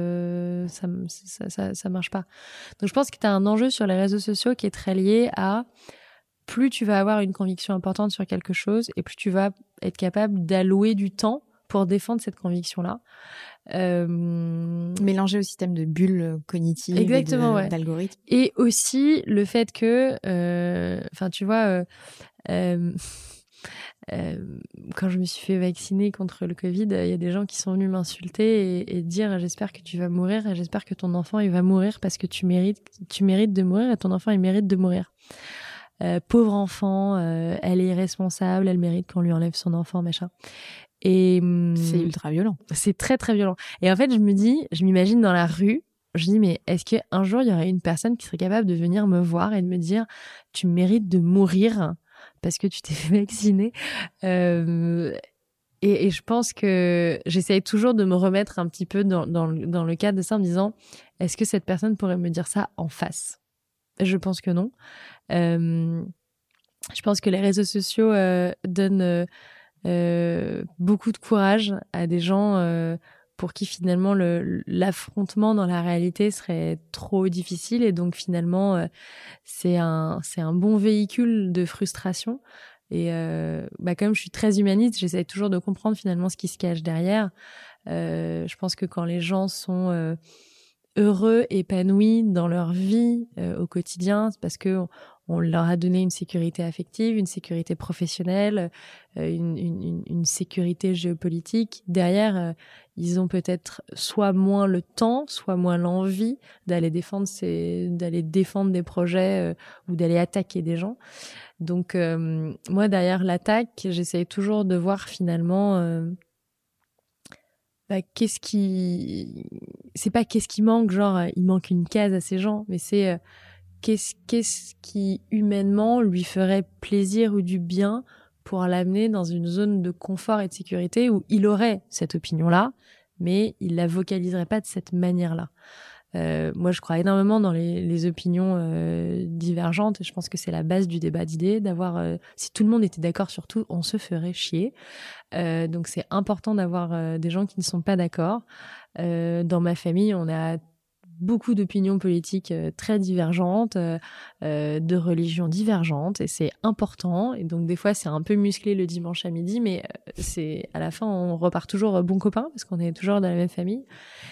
ça marche pas. Donc je pense que t'as un enjeu sur les réseaux sociaux qui est très lié à plus tu vas avoir une conviction importante sur quelque chose et plus tu vas être capable d'allouer du temps pour défendre cette conviction-là. Mélanger au système de bulles cognitives. Exactement, et d'algorithmes. Et aussi le fait que, tu vois, quand je me suis fait vacciner contre le Covid, il y a des gens qui sont venus m'insulter et dire j'espère que tu vas mourir et j'espère que ton enfant il va mourir parce que tu mérites de mourir et ton enfant il mérite de mourir. Pauvre enfant, elle est irresponsable, elle mérite qu'on lui enlève son enfant, machin. Et c'est ultra violent. C'est très très violent. Et en fait, je m'imagine dans la rue, je dis mais est-ce qu'un jour il y aurait une personne qui serait capable de venir me voir et de me dire tu mérites de mourir parce que tu t'es fait vacciner. Et je pense que j'essaye toujours de me remettre un petit peu dans le cadre de ça en me disant est-ce que cette personne pourrait me dire ça en face ? Je pense que non. Je pense que les réseaux sociaux donnent beaucoup de courage à des gens pour qui finalement l'affrontement dans la réalité serait trop difficile et donc finalement c'est un bon véhicule de frustration et comme je suis très humaniste, j'essaie toujours de comprendre finalement ce qui se cache derrière. Je pense que quand les gens sont heureux, épanouis dans leur vie au quotidien, c'est parce que on leur a donné une sécurité affective, une sécurité professionnelle, une sécurité géopolitique. Derrière, ils ont peut-être soit moins le temps, soit moins l'envie d'aller défendre des projets ou d'aller attaquer des gens. Donc moi, derrière l'attaque, j'essaye toujours de voir finalement qu'est-ce qui manque, genre il manque une case à ces gens, mais c'est qu'est-ce qui humainement lui ferait plaisir ou du bien pour l'amener dans une zone de confort et de sécurité où il aurait cette opinion-là, mais il la vocaliserait pas de cette manière-là. Moi, je crois énormément dans les opinions divergentes. Je pense que c'est la base du débat d'idées, d'avoir... si tout le monde était d'accord sur tout, on se ferait chier. Donc, c'est important d'avoir des gens qui ne sont pas d'accord. Dans ma famille, on a beaucoup d'opinions politiques très divergentes, de religions divergentes, et c'est important. Et donc, des fois, c'est un peu musclé le dimanche à midi, mais c'est à la fin, on repart toujours bons copains parce qu'on est toujours dans la même famille.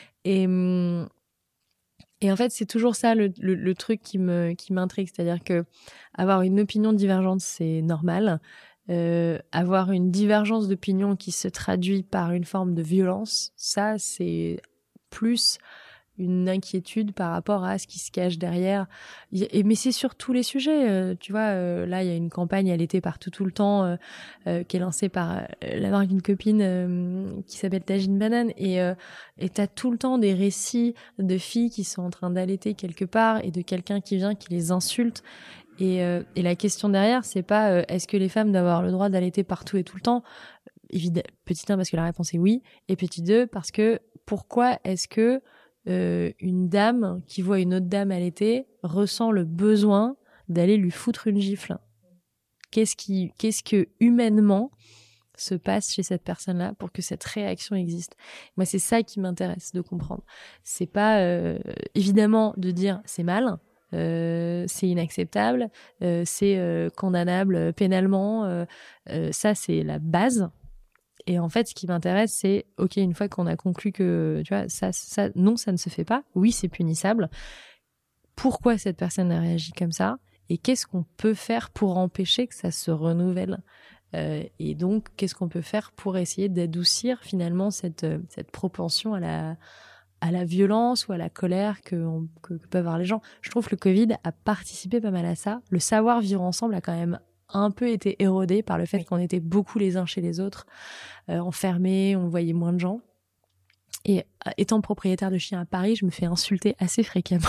Et en fait, c'est toujours ça le truc qui m'intrigue, c'est-à-dire que avoir une opinion divergente, c'est normal. Avoir une divergence d'opinion qui se traduit par une forme de violence, ça, c'est plus une inquiétude par rapport à ce qui se cache derrière. Mais c'est sur tous les sujets. Tu vois, là, il y a une campagne à l'été partout tout le temps qui est lancée par la marque d'une copine qui s'appelle Tajine Banane. Et t'as tout le temps des récits de filles qui sont en train d'allaiter quelque part et de quelqu'un qui vient qui les insulte. Et la question derrière, c'est pas est-ce que les femmes doivent avoir le droit d'allaiter partout et tout le temps ? Petit 1, parce que la réponse est oui. Et petit 2, parce que pourquoi est-ce que une dame qui voit une autre dame allaiter ressent le besoin d'aller lui foutre une gifle? Qu'est-ce que humainement se passe chez cette personne-là pour que cette réaction existe? Moi, c'est ça qui m'intéresse de comprendre. C'est pas évidemment de dire c'est mal, c'est inacceptable, c'est condamnable pénalement. Ça, c'est la base. Et en fait, ce qui m'intéresse, c'est, ok, une fois qu'on a conclu que, tu vois, non, ça ne se fait pas. Oui, c'est punissable. Pourquoi cette personne a réagi comme ça? Et qu'est-ce qu'on peut faire pour empêcher que ça se renouvelle? Et donc, qu'est-ce qu'on peut faire pour essayer d'adoucir finalement cette propension à la violence ou à la colère que peuvent avoir les gens? Je trouve que le Covid a participé pas mal à ça. Le savoir vivre ensemble a quand même un peu été érodé par le fait qu'on était beaucoup les uns chez les autres, enfermés, on voyait moins de gens. Et étant propriétaire de chiens à Paris, je me fais insulter assez fréquemment.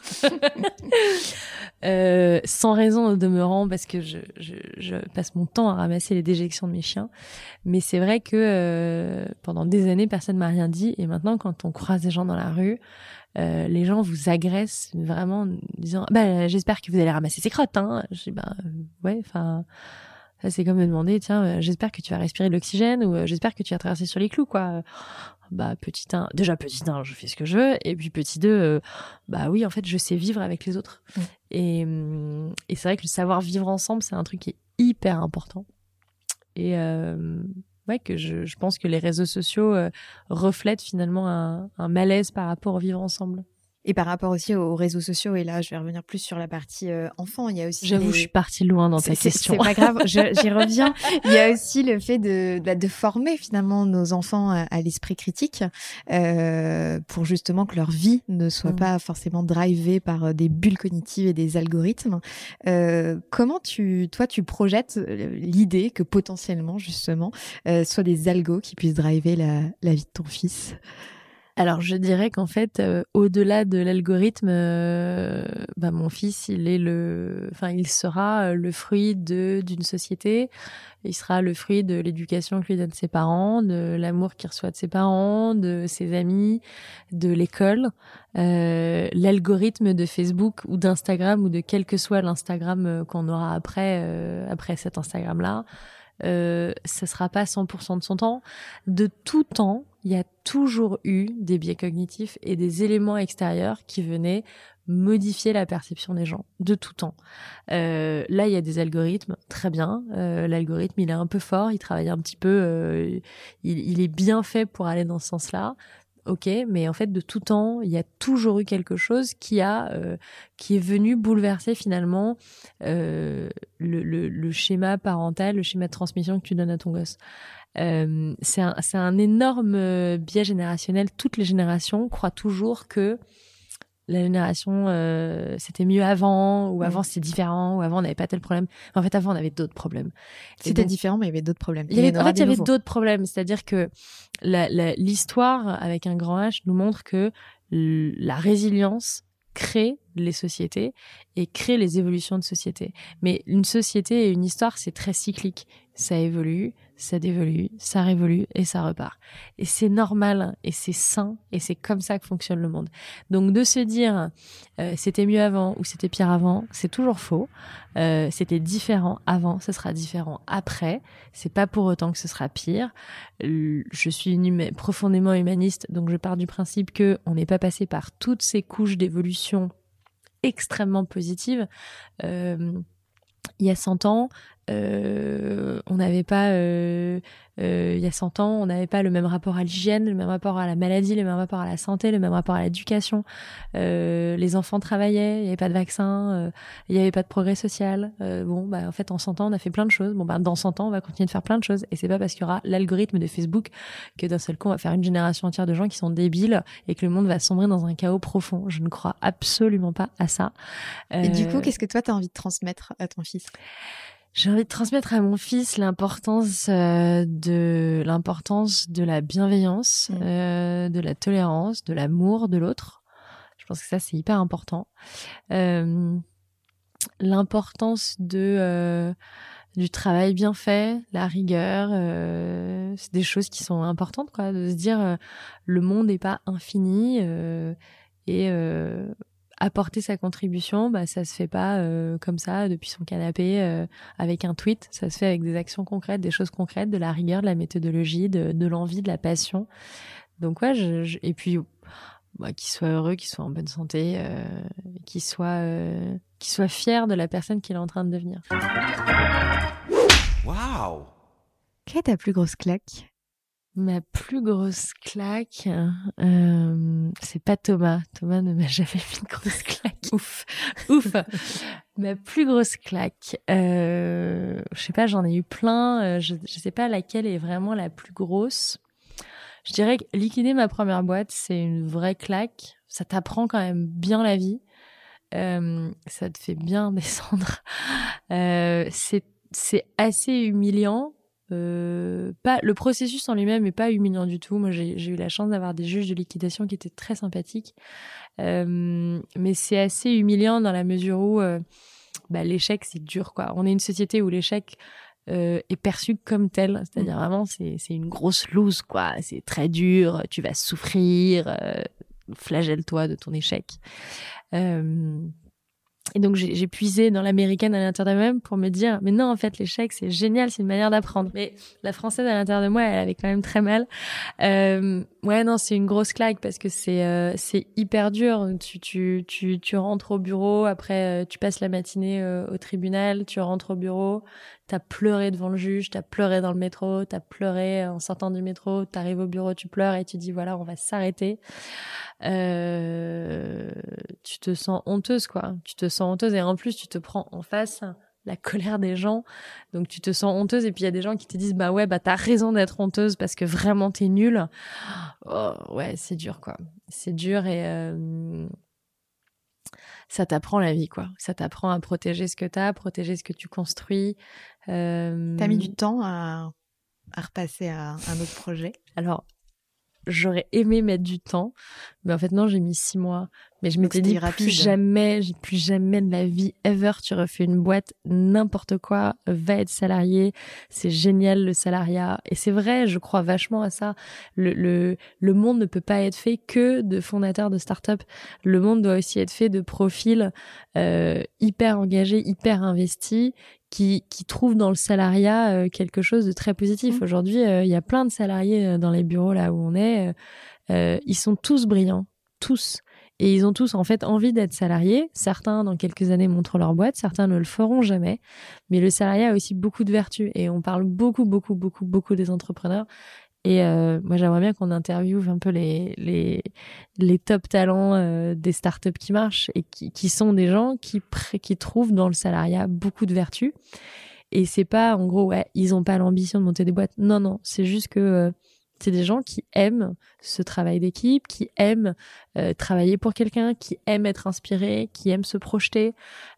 Sans raison au demeurant, parce que je passe mon temps à ramasser les déjections de mes chiens. Mais c'est vrai que pendant des années, personne m'a rien dit. Et maintenant, quand on croise des gens dans la rue, les gens vous agressent vraiment en disant j'espère que vous allez ramasser ces crottes, hein. Je dis ouais, enfin ça c'est comme me demander tiens j'espère que tu vas respirer de l'oxygène ou j'espère que tu vas traverser sur les clous, quoi. Petit 1, je fais ce que je veux, et puis petit 2 oui, en fait je sais vivre avec les autres. Et c'est vrai que le savoir vivre ensemble, c'est un truc qui est hyper important. Et que je pense que les réseaux sociaux reflètent finalement un malaise par rapport au vivre ensemble. Et par rapport aussi aux réseaux sociaux, et là je vais revenir plus sur la partie enfant, il y a aussi... J'avoue, je suis partie loin dans ta question. C'est pas grave, j'y reviens. Il y a aussi le fait de former finalement nos enfants à l'esprit critique pour justement que leur vie ne soit pas forcément drivée par des bulles cognitives et des algorithmes. Comment tu projettes l'idée que potentiellement justement soit des algos qui puissent driver la vie de ton fils? Alors, je dirais qu'en fait, au-delà de l'algorithme, mon fils, il sera le fruit d'une société. Il sera le fruit de l'éducation que lui donnent ses parents, de l'amour qu'il reçoit de ses parents, de ses amis, de l'école. L'algorithme de Facebook ou d'Instagram ou de quel que soit l'Instagram qu'on aura après cet Instagram-là, ça sera pas 100% de son temps. De tout temps, il y a toujours eu des biais cognitifs et des éléments extérieurs qui venaient modifier la perception des gens, de tout temps. Là, il y a des algorithmes, très bien. L'algorithme, il est un peu fort, il travaille un petit peu, il est bien fait pour aller dans ce sens-là. ok, mais en fait de tout temps, il y a toujours eu quelque chose qui est venu bouleverser finalement le schéma parental, le schéma de transmission que tu donnes à ton gosse. C'est un énorme biais générationnel. Toutes les générations croient toujours que la génération c'était mieux avant, ou avant c'était différent, ou avant on n'avait pas tel problème. En fait, avant on avait d'autres problèmes. C'était différent, mais il y avait d'autres problèmes. Il y avait d'autres problèmes. C'est-à-dire que l'histoire avec un grand H nous montre que la résilience crée les sociétés et crée les évolutions de société. Mais une société et une histoire, c'est très cyclique. Ça évolue, ça dévolue, ça révolue et ça repart. Et c'est normal et c'est sain et c'est comme ça que fonctionne le monde. Donc de se dire c'était mieux avant ou c'était pire avant, c'est toujours faux. C'était différent avant, ce sera différent après. C'est pas pour autant que ce sera pire. Je suis profondément humaniste, donc je pars du principe que on n'est pas passé par toutes ces couches d'évolution extrêmement positives. Il y a 100 ans, on n'avait pas il y a 100 ans, on n'avait pas le même rapport à l'hygiène, le même rapport à la maladie, le même rapport à la santé, le même rapport à l'éducation. Les enfants travaillaient, il n'y avait pas de vaccin, il n'y avait pas de progrès social. En fait, en 100 ans, on a fait plein de choses. Dans 100 ans, on va continuer de faire plein de choses. Et c'est pas parce qu'il y aura l'algorithme de Facebook que d'un seul coup, on va faire une génération entière de gens qui sont débiles et que le monde va sombrer dans un chaos profond. Je ne crois absolument pas à ça. Et du coup, qu'est-ce que toi, tu as envie de transmettre à ton fils ? J'ai envie de transmettre à mon fils l'importance de la bienveillance, de la tolérance, de l'amour de l'autre. Je pense que ça, c'est hyper important. L'importance du travail bien fait, la rigueur, c'est des choses qui sont importantes, quoi. De se dire le monde n'est pas infini apporter sa contribution, ça se fait pas comme ça depuis son canapé avec un tweet. Ça se fait avec des actions concrètes, des choses concrètes, de la rigueur, de la méthodologie, de l'envie, de la passion. Donc ouais, et puis qu'il soit heureux, qu'il soit en bonne santé, qu'il soit fier de la personne qu'il est en train de devenir. Waouh! Quelle est ta plus grosse claque ? Ma plus grosse claque, c'est pas Thomas. Thomas ne m'a jamais mis une grosse claque. Ouf. Ma plus grosse claque, je sais pas, j'en ai eu plein. Je sais pas laquelle est vraiment la plus grosse. Je dirais que liquider ma première boîte, c'est une vraie claque. Ça t'apprend quand même bien la vie. Ça te fait bien descendre. C'est assez humiliant. Le processus en lui-même est pas humiliant du tout. Moi, j'ai eu la chance d'avoir des juges de liquidation qui étaient très sympathiques. Mais c'est assez humiliant dans la mesure où l'échec, c'est dur, quoi. On est une société où l'échec est perçu comme tel. C'est-à-dire vraiment, c'est une grosse loose, quoi. C'est très dur, tu vas souffrir, flagelle-toi de ton échec. Et donc, j'ai puisé dans l'américaine à l'intérieur de moi-même pour me dire, mais non, en fait, l'échec, c'est génial, c'est une manière d'apprendre. Mais la française à l'intérieur de moi, elle avait quand même très mal. Ouais, non, c'est une grosse claque parce que c'est hyper dur. Tu rentres au bureau, après, tu passes la matinée au tribunal, tu rentres au bureau, t'as pleuré devant le juge, t'as pleuré dans le métro, t'as pleuré en sortant du métro, t'arrives au bureau, tu pleures et tu dis, voilà, on va s'arrêter. Tu te sens honteuse, quoi. Tu te sens honteuse et en plus tu te prends en face la colère des gens, donc tu te sens honteuse et puis il y a des gens qui te disent t'as raison d'être honteuse parce que vraiment t'es nulle. Oh, ouais, c'est dur, quoi. C'est dur et ça t'apprend la vie, quoi. Ça t'apprend à protéger ce que t'as, protéger ce que tu construis. T'as mis du temps à repasser à un autre projet? Alors, j'aurais aimé mettre du temps, mais en fait non, j'ai mis 6 mois. Mais je m'étais dit plus jamais de la vie ever tu refais une boîte, n'importe quoi, va être salarié, c'est génial le salariat. Et c'est vrai, je crois vachement à ça. Le monde ne peut pas être fait que de fondateurs de start-up. Le monde doit aussi être fait de profils hyper engagés, hyper investis, qui trouvent dans le salariat quelque chose de très positif. Aujourd'hui, il y a plein de salariés dans les bureaux là où on est. Ils sont tous brillants, tous. Et ils ont tous en fait envie d'être salariés. Certains, dans quelques années, montrent leur boîte. Certains ne le feront jamais. Mais le salariat a aussi beaucoup de vertus. Et on parle beaucoup des entrepreneurs. Et moi, j'aimerais bien qu'on interviewe un peu les top talents des startups qui marchent et qui sont des gens qui trouvent dans le salariat beaucoup de vertus. Et c'est pas, en gros, ils ont pas l'ambition de monter des boîtes. Non, c'est juste que c'est des gens qui aiment ce travail d'équipe, qui aiment travailler pour quelqu'un, qui aiment être inspirés, qui aiment se projeter.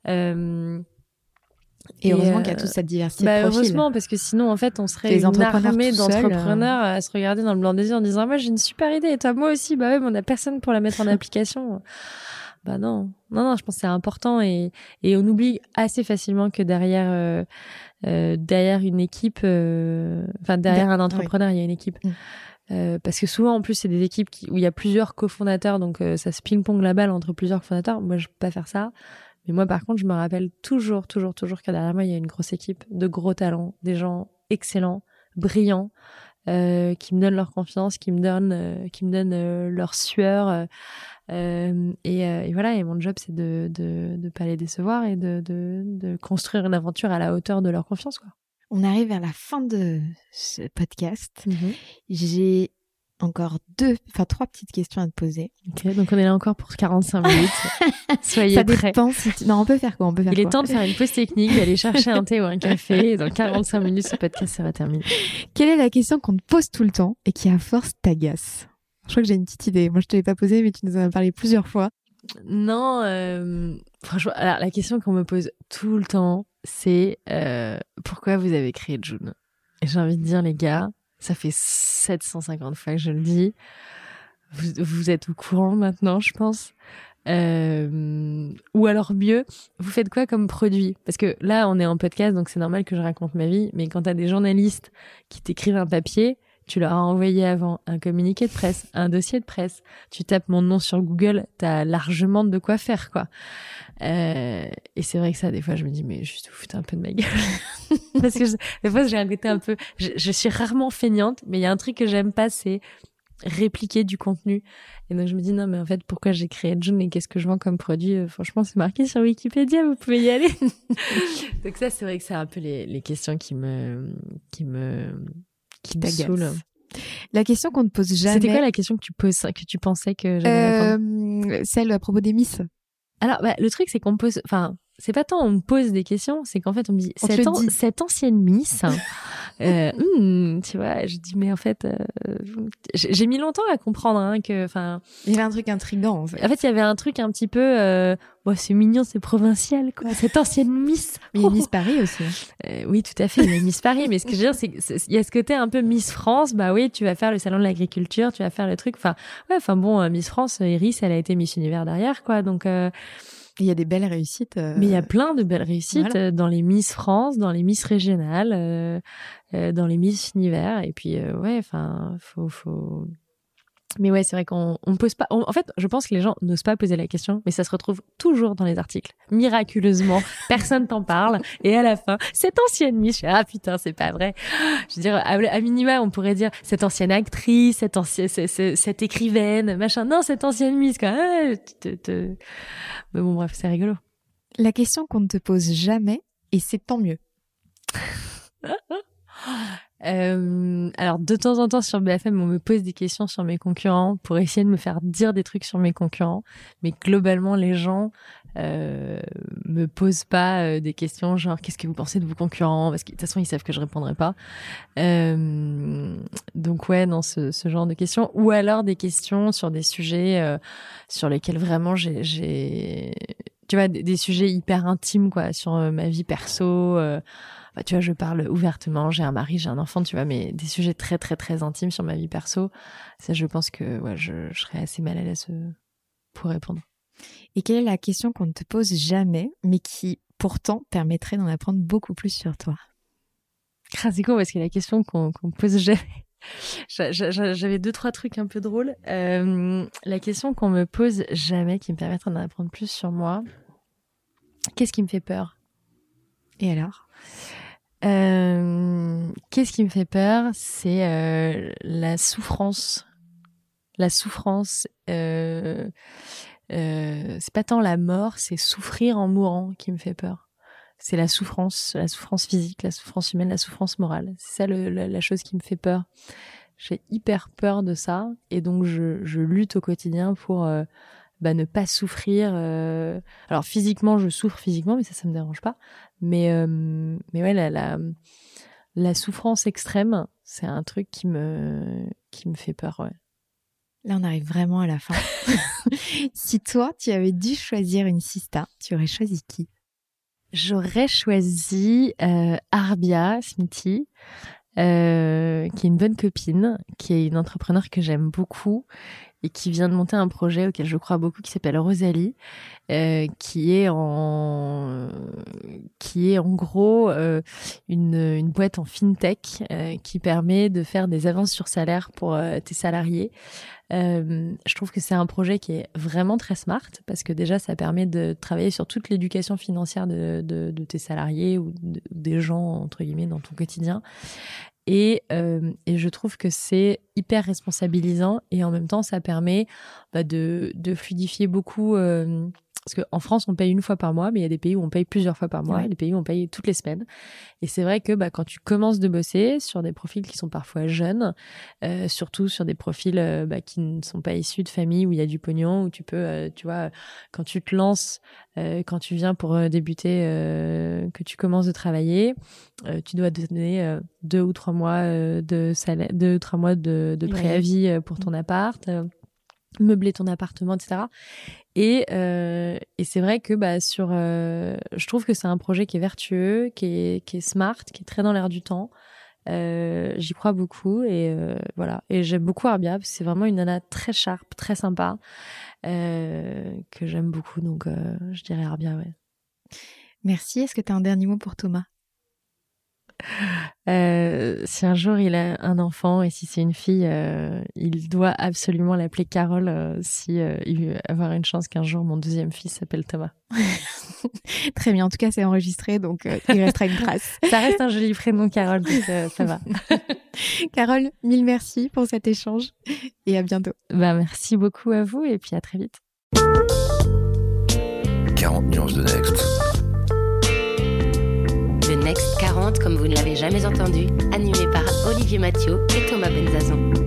Et heureusement qu'il y a toute cette diversité de profils. Heureusement, parce que sinon, en fait, on serait une armée d'entrepreneurs à se regarder dans le blanc des yeux en disant « Moi, j'ai une super idée, et toi, moi aussi, bah ouais, mais on n'a personne pour la mettre en application. » Bah non, je pense que c'est important et on oublie assez facilement que derrière une équipe, derrière un entrepreneur, il y a une équipe. Parce que souvent, en plus, c'est des équipes où il y a plusieurs cofondateurs, donc ça se ping-pong la balle entre plusieurs cofondateurs. Moi, je peux pas faire ça. Mais moi, par contre, je me rappelle toujours que derrière moi, il y a une grosse équipe de gros talents, des gens excellents, brillants, qui me donnent leur confiance, qui me donnent leur sueur. Et voilà. Et mon job, c'est de pas les décevoir et de construire une aventure à la hauteur de leur confiance, quoi. On arrive vers la fin de ce podcast. J'ai encore 3 petites questions à te poser. Ok, donc on est là encore pour 45 minutes. Soyez ça prêts. Dépend Non, on peut faire quoi? Il est temps de faire une pause technique, d'aller chercher un thé ou un café. Et dans 45 minutes, ce podcast sera terminé. Quelle est la question qu'on te pose tout le temps et qui, à force, t'agace? Je crois que j'ai une petite idée. Moi, je te l'ai pas posée, mais tu nous en as parlé plusieurs fois. Non, franchement, alors la question qu'on me pose tout le temps, c'est pourquoi vous avez créé June? Et j'ai envie de dire, les gars, ça fait 750 fois que je le dis. Vous êtes au courant maintenant, je pense. Ou alors mieux, vous faites quoi comme produit? Parce que là, on est en podcast, donc c'est normal que je raconte ma vie. Mais quand t'as des journalistes qui t'écrivent un papier, tu leur as envoyé avant un communiqué de presse, un dossier de presse. Tu tapes mon nom sur Google, t'as largement de quoi faire, quoi. Et c'est vrai que ça, des fois, je me dis, mais juste vous foutez un peu de ma gueule. Parce que des fois, j'ai un côté un peu... Je suis rarement feignante, mais il y a un truc que j'aime pas, c'est répliquer du contenu. Et donc, je me dis, non, mais en fait, pourquoi j'ai créé June et qu'est-ce que je vends comme produit? Franchement, c'est marqué sur Wikipédia, vous pouvez y aller. Donc ça, c'est vrai que c'est un peu les questions qui me saoulent. La question qu'on ne pose jamais... C'était quoi la question que tu pensais que j'allais répondre? Celle à propos des Miss. Alors, le truc, c'est qu'on me pose... Enfin, c'est pas tant on me pose des questions, c'est qu'en fait, on me dit... Cette ancienne Miss... tu vois, je dis, mais en fait... j'ai mis longtemps à comprendre que... Il y avait un truc intriguant, en fait. En fait, il y avait un truc un petit peu... c'est mignon, c'est provincial, quoi. Cette ancienne Miss... Mais il y a Miss Paris aussi. Oui, tout à fait, il y a Miss Paris. Mais ce que je veux dire, c'est qu'il y a ce côté un peu Miss France. Bah oui, tu vas faire le salon de l'agriculture, tu vas faire le truc... Miss France, Iris, elle a été Miss Univers derrière, quoi. Donc... Il y a des belles réussites. Mais il y a plein de belles réussites dans les Miss France, dans les Miss régionales, dans les Miss Univers. Et puis, faut... Mais ouais, c'est vrai qu'on pose pas... En fait, je pense que les gens n'osent pas poser la question, mais ça se retrouve toujours dans les articles. Miraculeusement, personne t'en parle. Et à la fin, cette ancienne Miss, je fais, putain, c'est pas vrai. Je veux dire, à minima, on pourrait dire cette ancienne actrice, cette écrivaine, machin. Non, cette ancienne Miss, quoi. Mais bon, bref, c'est rigolo. La question qu'on ne te pose jamais, et c'est tant mieux. Alors de temps en temps sur BFM on me pose des questions sur mes concurrents pour essayer de me faire dire des trucs sur mes concurrents, mais globalement les gens me posent pas des questions genre qu'est-ce que vous pensez de vos concurrents, parce que de toute façon ils savent que je répondrai pas. Donc ouais, non, ce genre de questions, ou alors des questions sur des sujets sur lesquels vraiment j'ai tu vois des sujets hyper intimes, quoi, sur ma vie perso. Tu vois, je parle ouvertement, j'ai un mari, j'ai un enfant, tu vois, mais des sujets très, très, très intimes sur ma vie perso, ça, je pense que je serais assez mal à l'aise pour répondre. Et quelle est la question qu'on ne te pose jamais, mais qui, pourtant, permettrait d'en apprendre beaucoup plus sur toi? C'est con, parce que la question qu'on me pose jamais... J'avais 2-3 trucs un peu drôles. La question qu'on me pose jamais, qui me permettrait d'en apprendre plus sur moi, qu'est-ce qui me fait peur? Et alors? Qu'est-ce qui me fait peur? C'est la souffrance. La souffrance, c'est pas tant la mort, c'est souffrir en mourant qui me fait peur. C'est la souffrance physique, la souffrance humaine, la souffrance morale. C'est ça la chose qui me fait peur. J'ai hyper peur de ça et donc je lutte au quotidien pour ne pas souffrir. Alors physiquement, je souffre physiquement, mais ça me dérange pas. Mais ouais, la souffrance extrême, c'est un truc qui me fait peur. Ouais. Là, on arrive vraiment à la fin. Si toi, tu avais dû choisir une sista, tu aurais choisi qui? J'aurais choisi Arbia Smithy, qui est une bonne copine, qui est une entrepreneure que j'aime beaucoup et qui vient de monter un projet auquel je crois beaucoup, qui s'appelle Rosalie, qui est en gros une boîte en fintech qui permet de faire des avances sur salaire pour tes salariés. Je trouve que c'est un projet qui est vraiment très smart parce que déjà ça permet de travailler sur toute l'éducation financière de tes salariés ou des gens entre guillemets dans ton quotidien. Et je trouve que c'est hyper responsabilisant et en même temps ça permet de fluidifier beaucoup parce qu'en France on paye une fois par mois, mais il y a des pays où on paye plusieurs fois par mois, ouais. Des pays où on paye toutes les semaines. Et c'est vrai que quand tu commences de bosser sur des profils qui sont parfois jeunes, surtout sur des profils qui ne sont pas issus de familles où il y a du pognon, où tu peux, tu vois, quand tu te lances, quand tu viens pour débuter, que tu commences de travailler, tu dois donner 2 ou 3 mois de salaire, 2 ou 3 mois de préavis pour ton appart, meubler ton appartement, etc. Et c'est vrai que je trouve que c'est un projet qui est vertueux, qui est smart, qui est très dans l'air du temps. J'y crois beaucoup et voilà. Et j'aime beaucoup Arbia parce que c'est vraiment une nana très sharp, très sympa, que j'aime beaucoup. Donc je dirais Arbia, ouais. Merci. Est-ce que tu as un dernier mot pour Thomas? Si un jour il a un enfant et si c'est une fille, il doit absolument l'appeler Carole si il veut avoir une chance qu'un jour mon deuxième fils s'appelle Thomas. Très bien, en tout cas c'est enregistré donc il restera une trace. Ça reste un joli prénom Carole, donc ça va. Carole, mille merci pour cet échange et à bientôt. Merci beaucoup à vous et puis à très vite. 40 nuances de Next. The Next 40, comme vous ne l'avez jamais entendu, animé par Olivier Mathieu et Thomas Benzazon.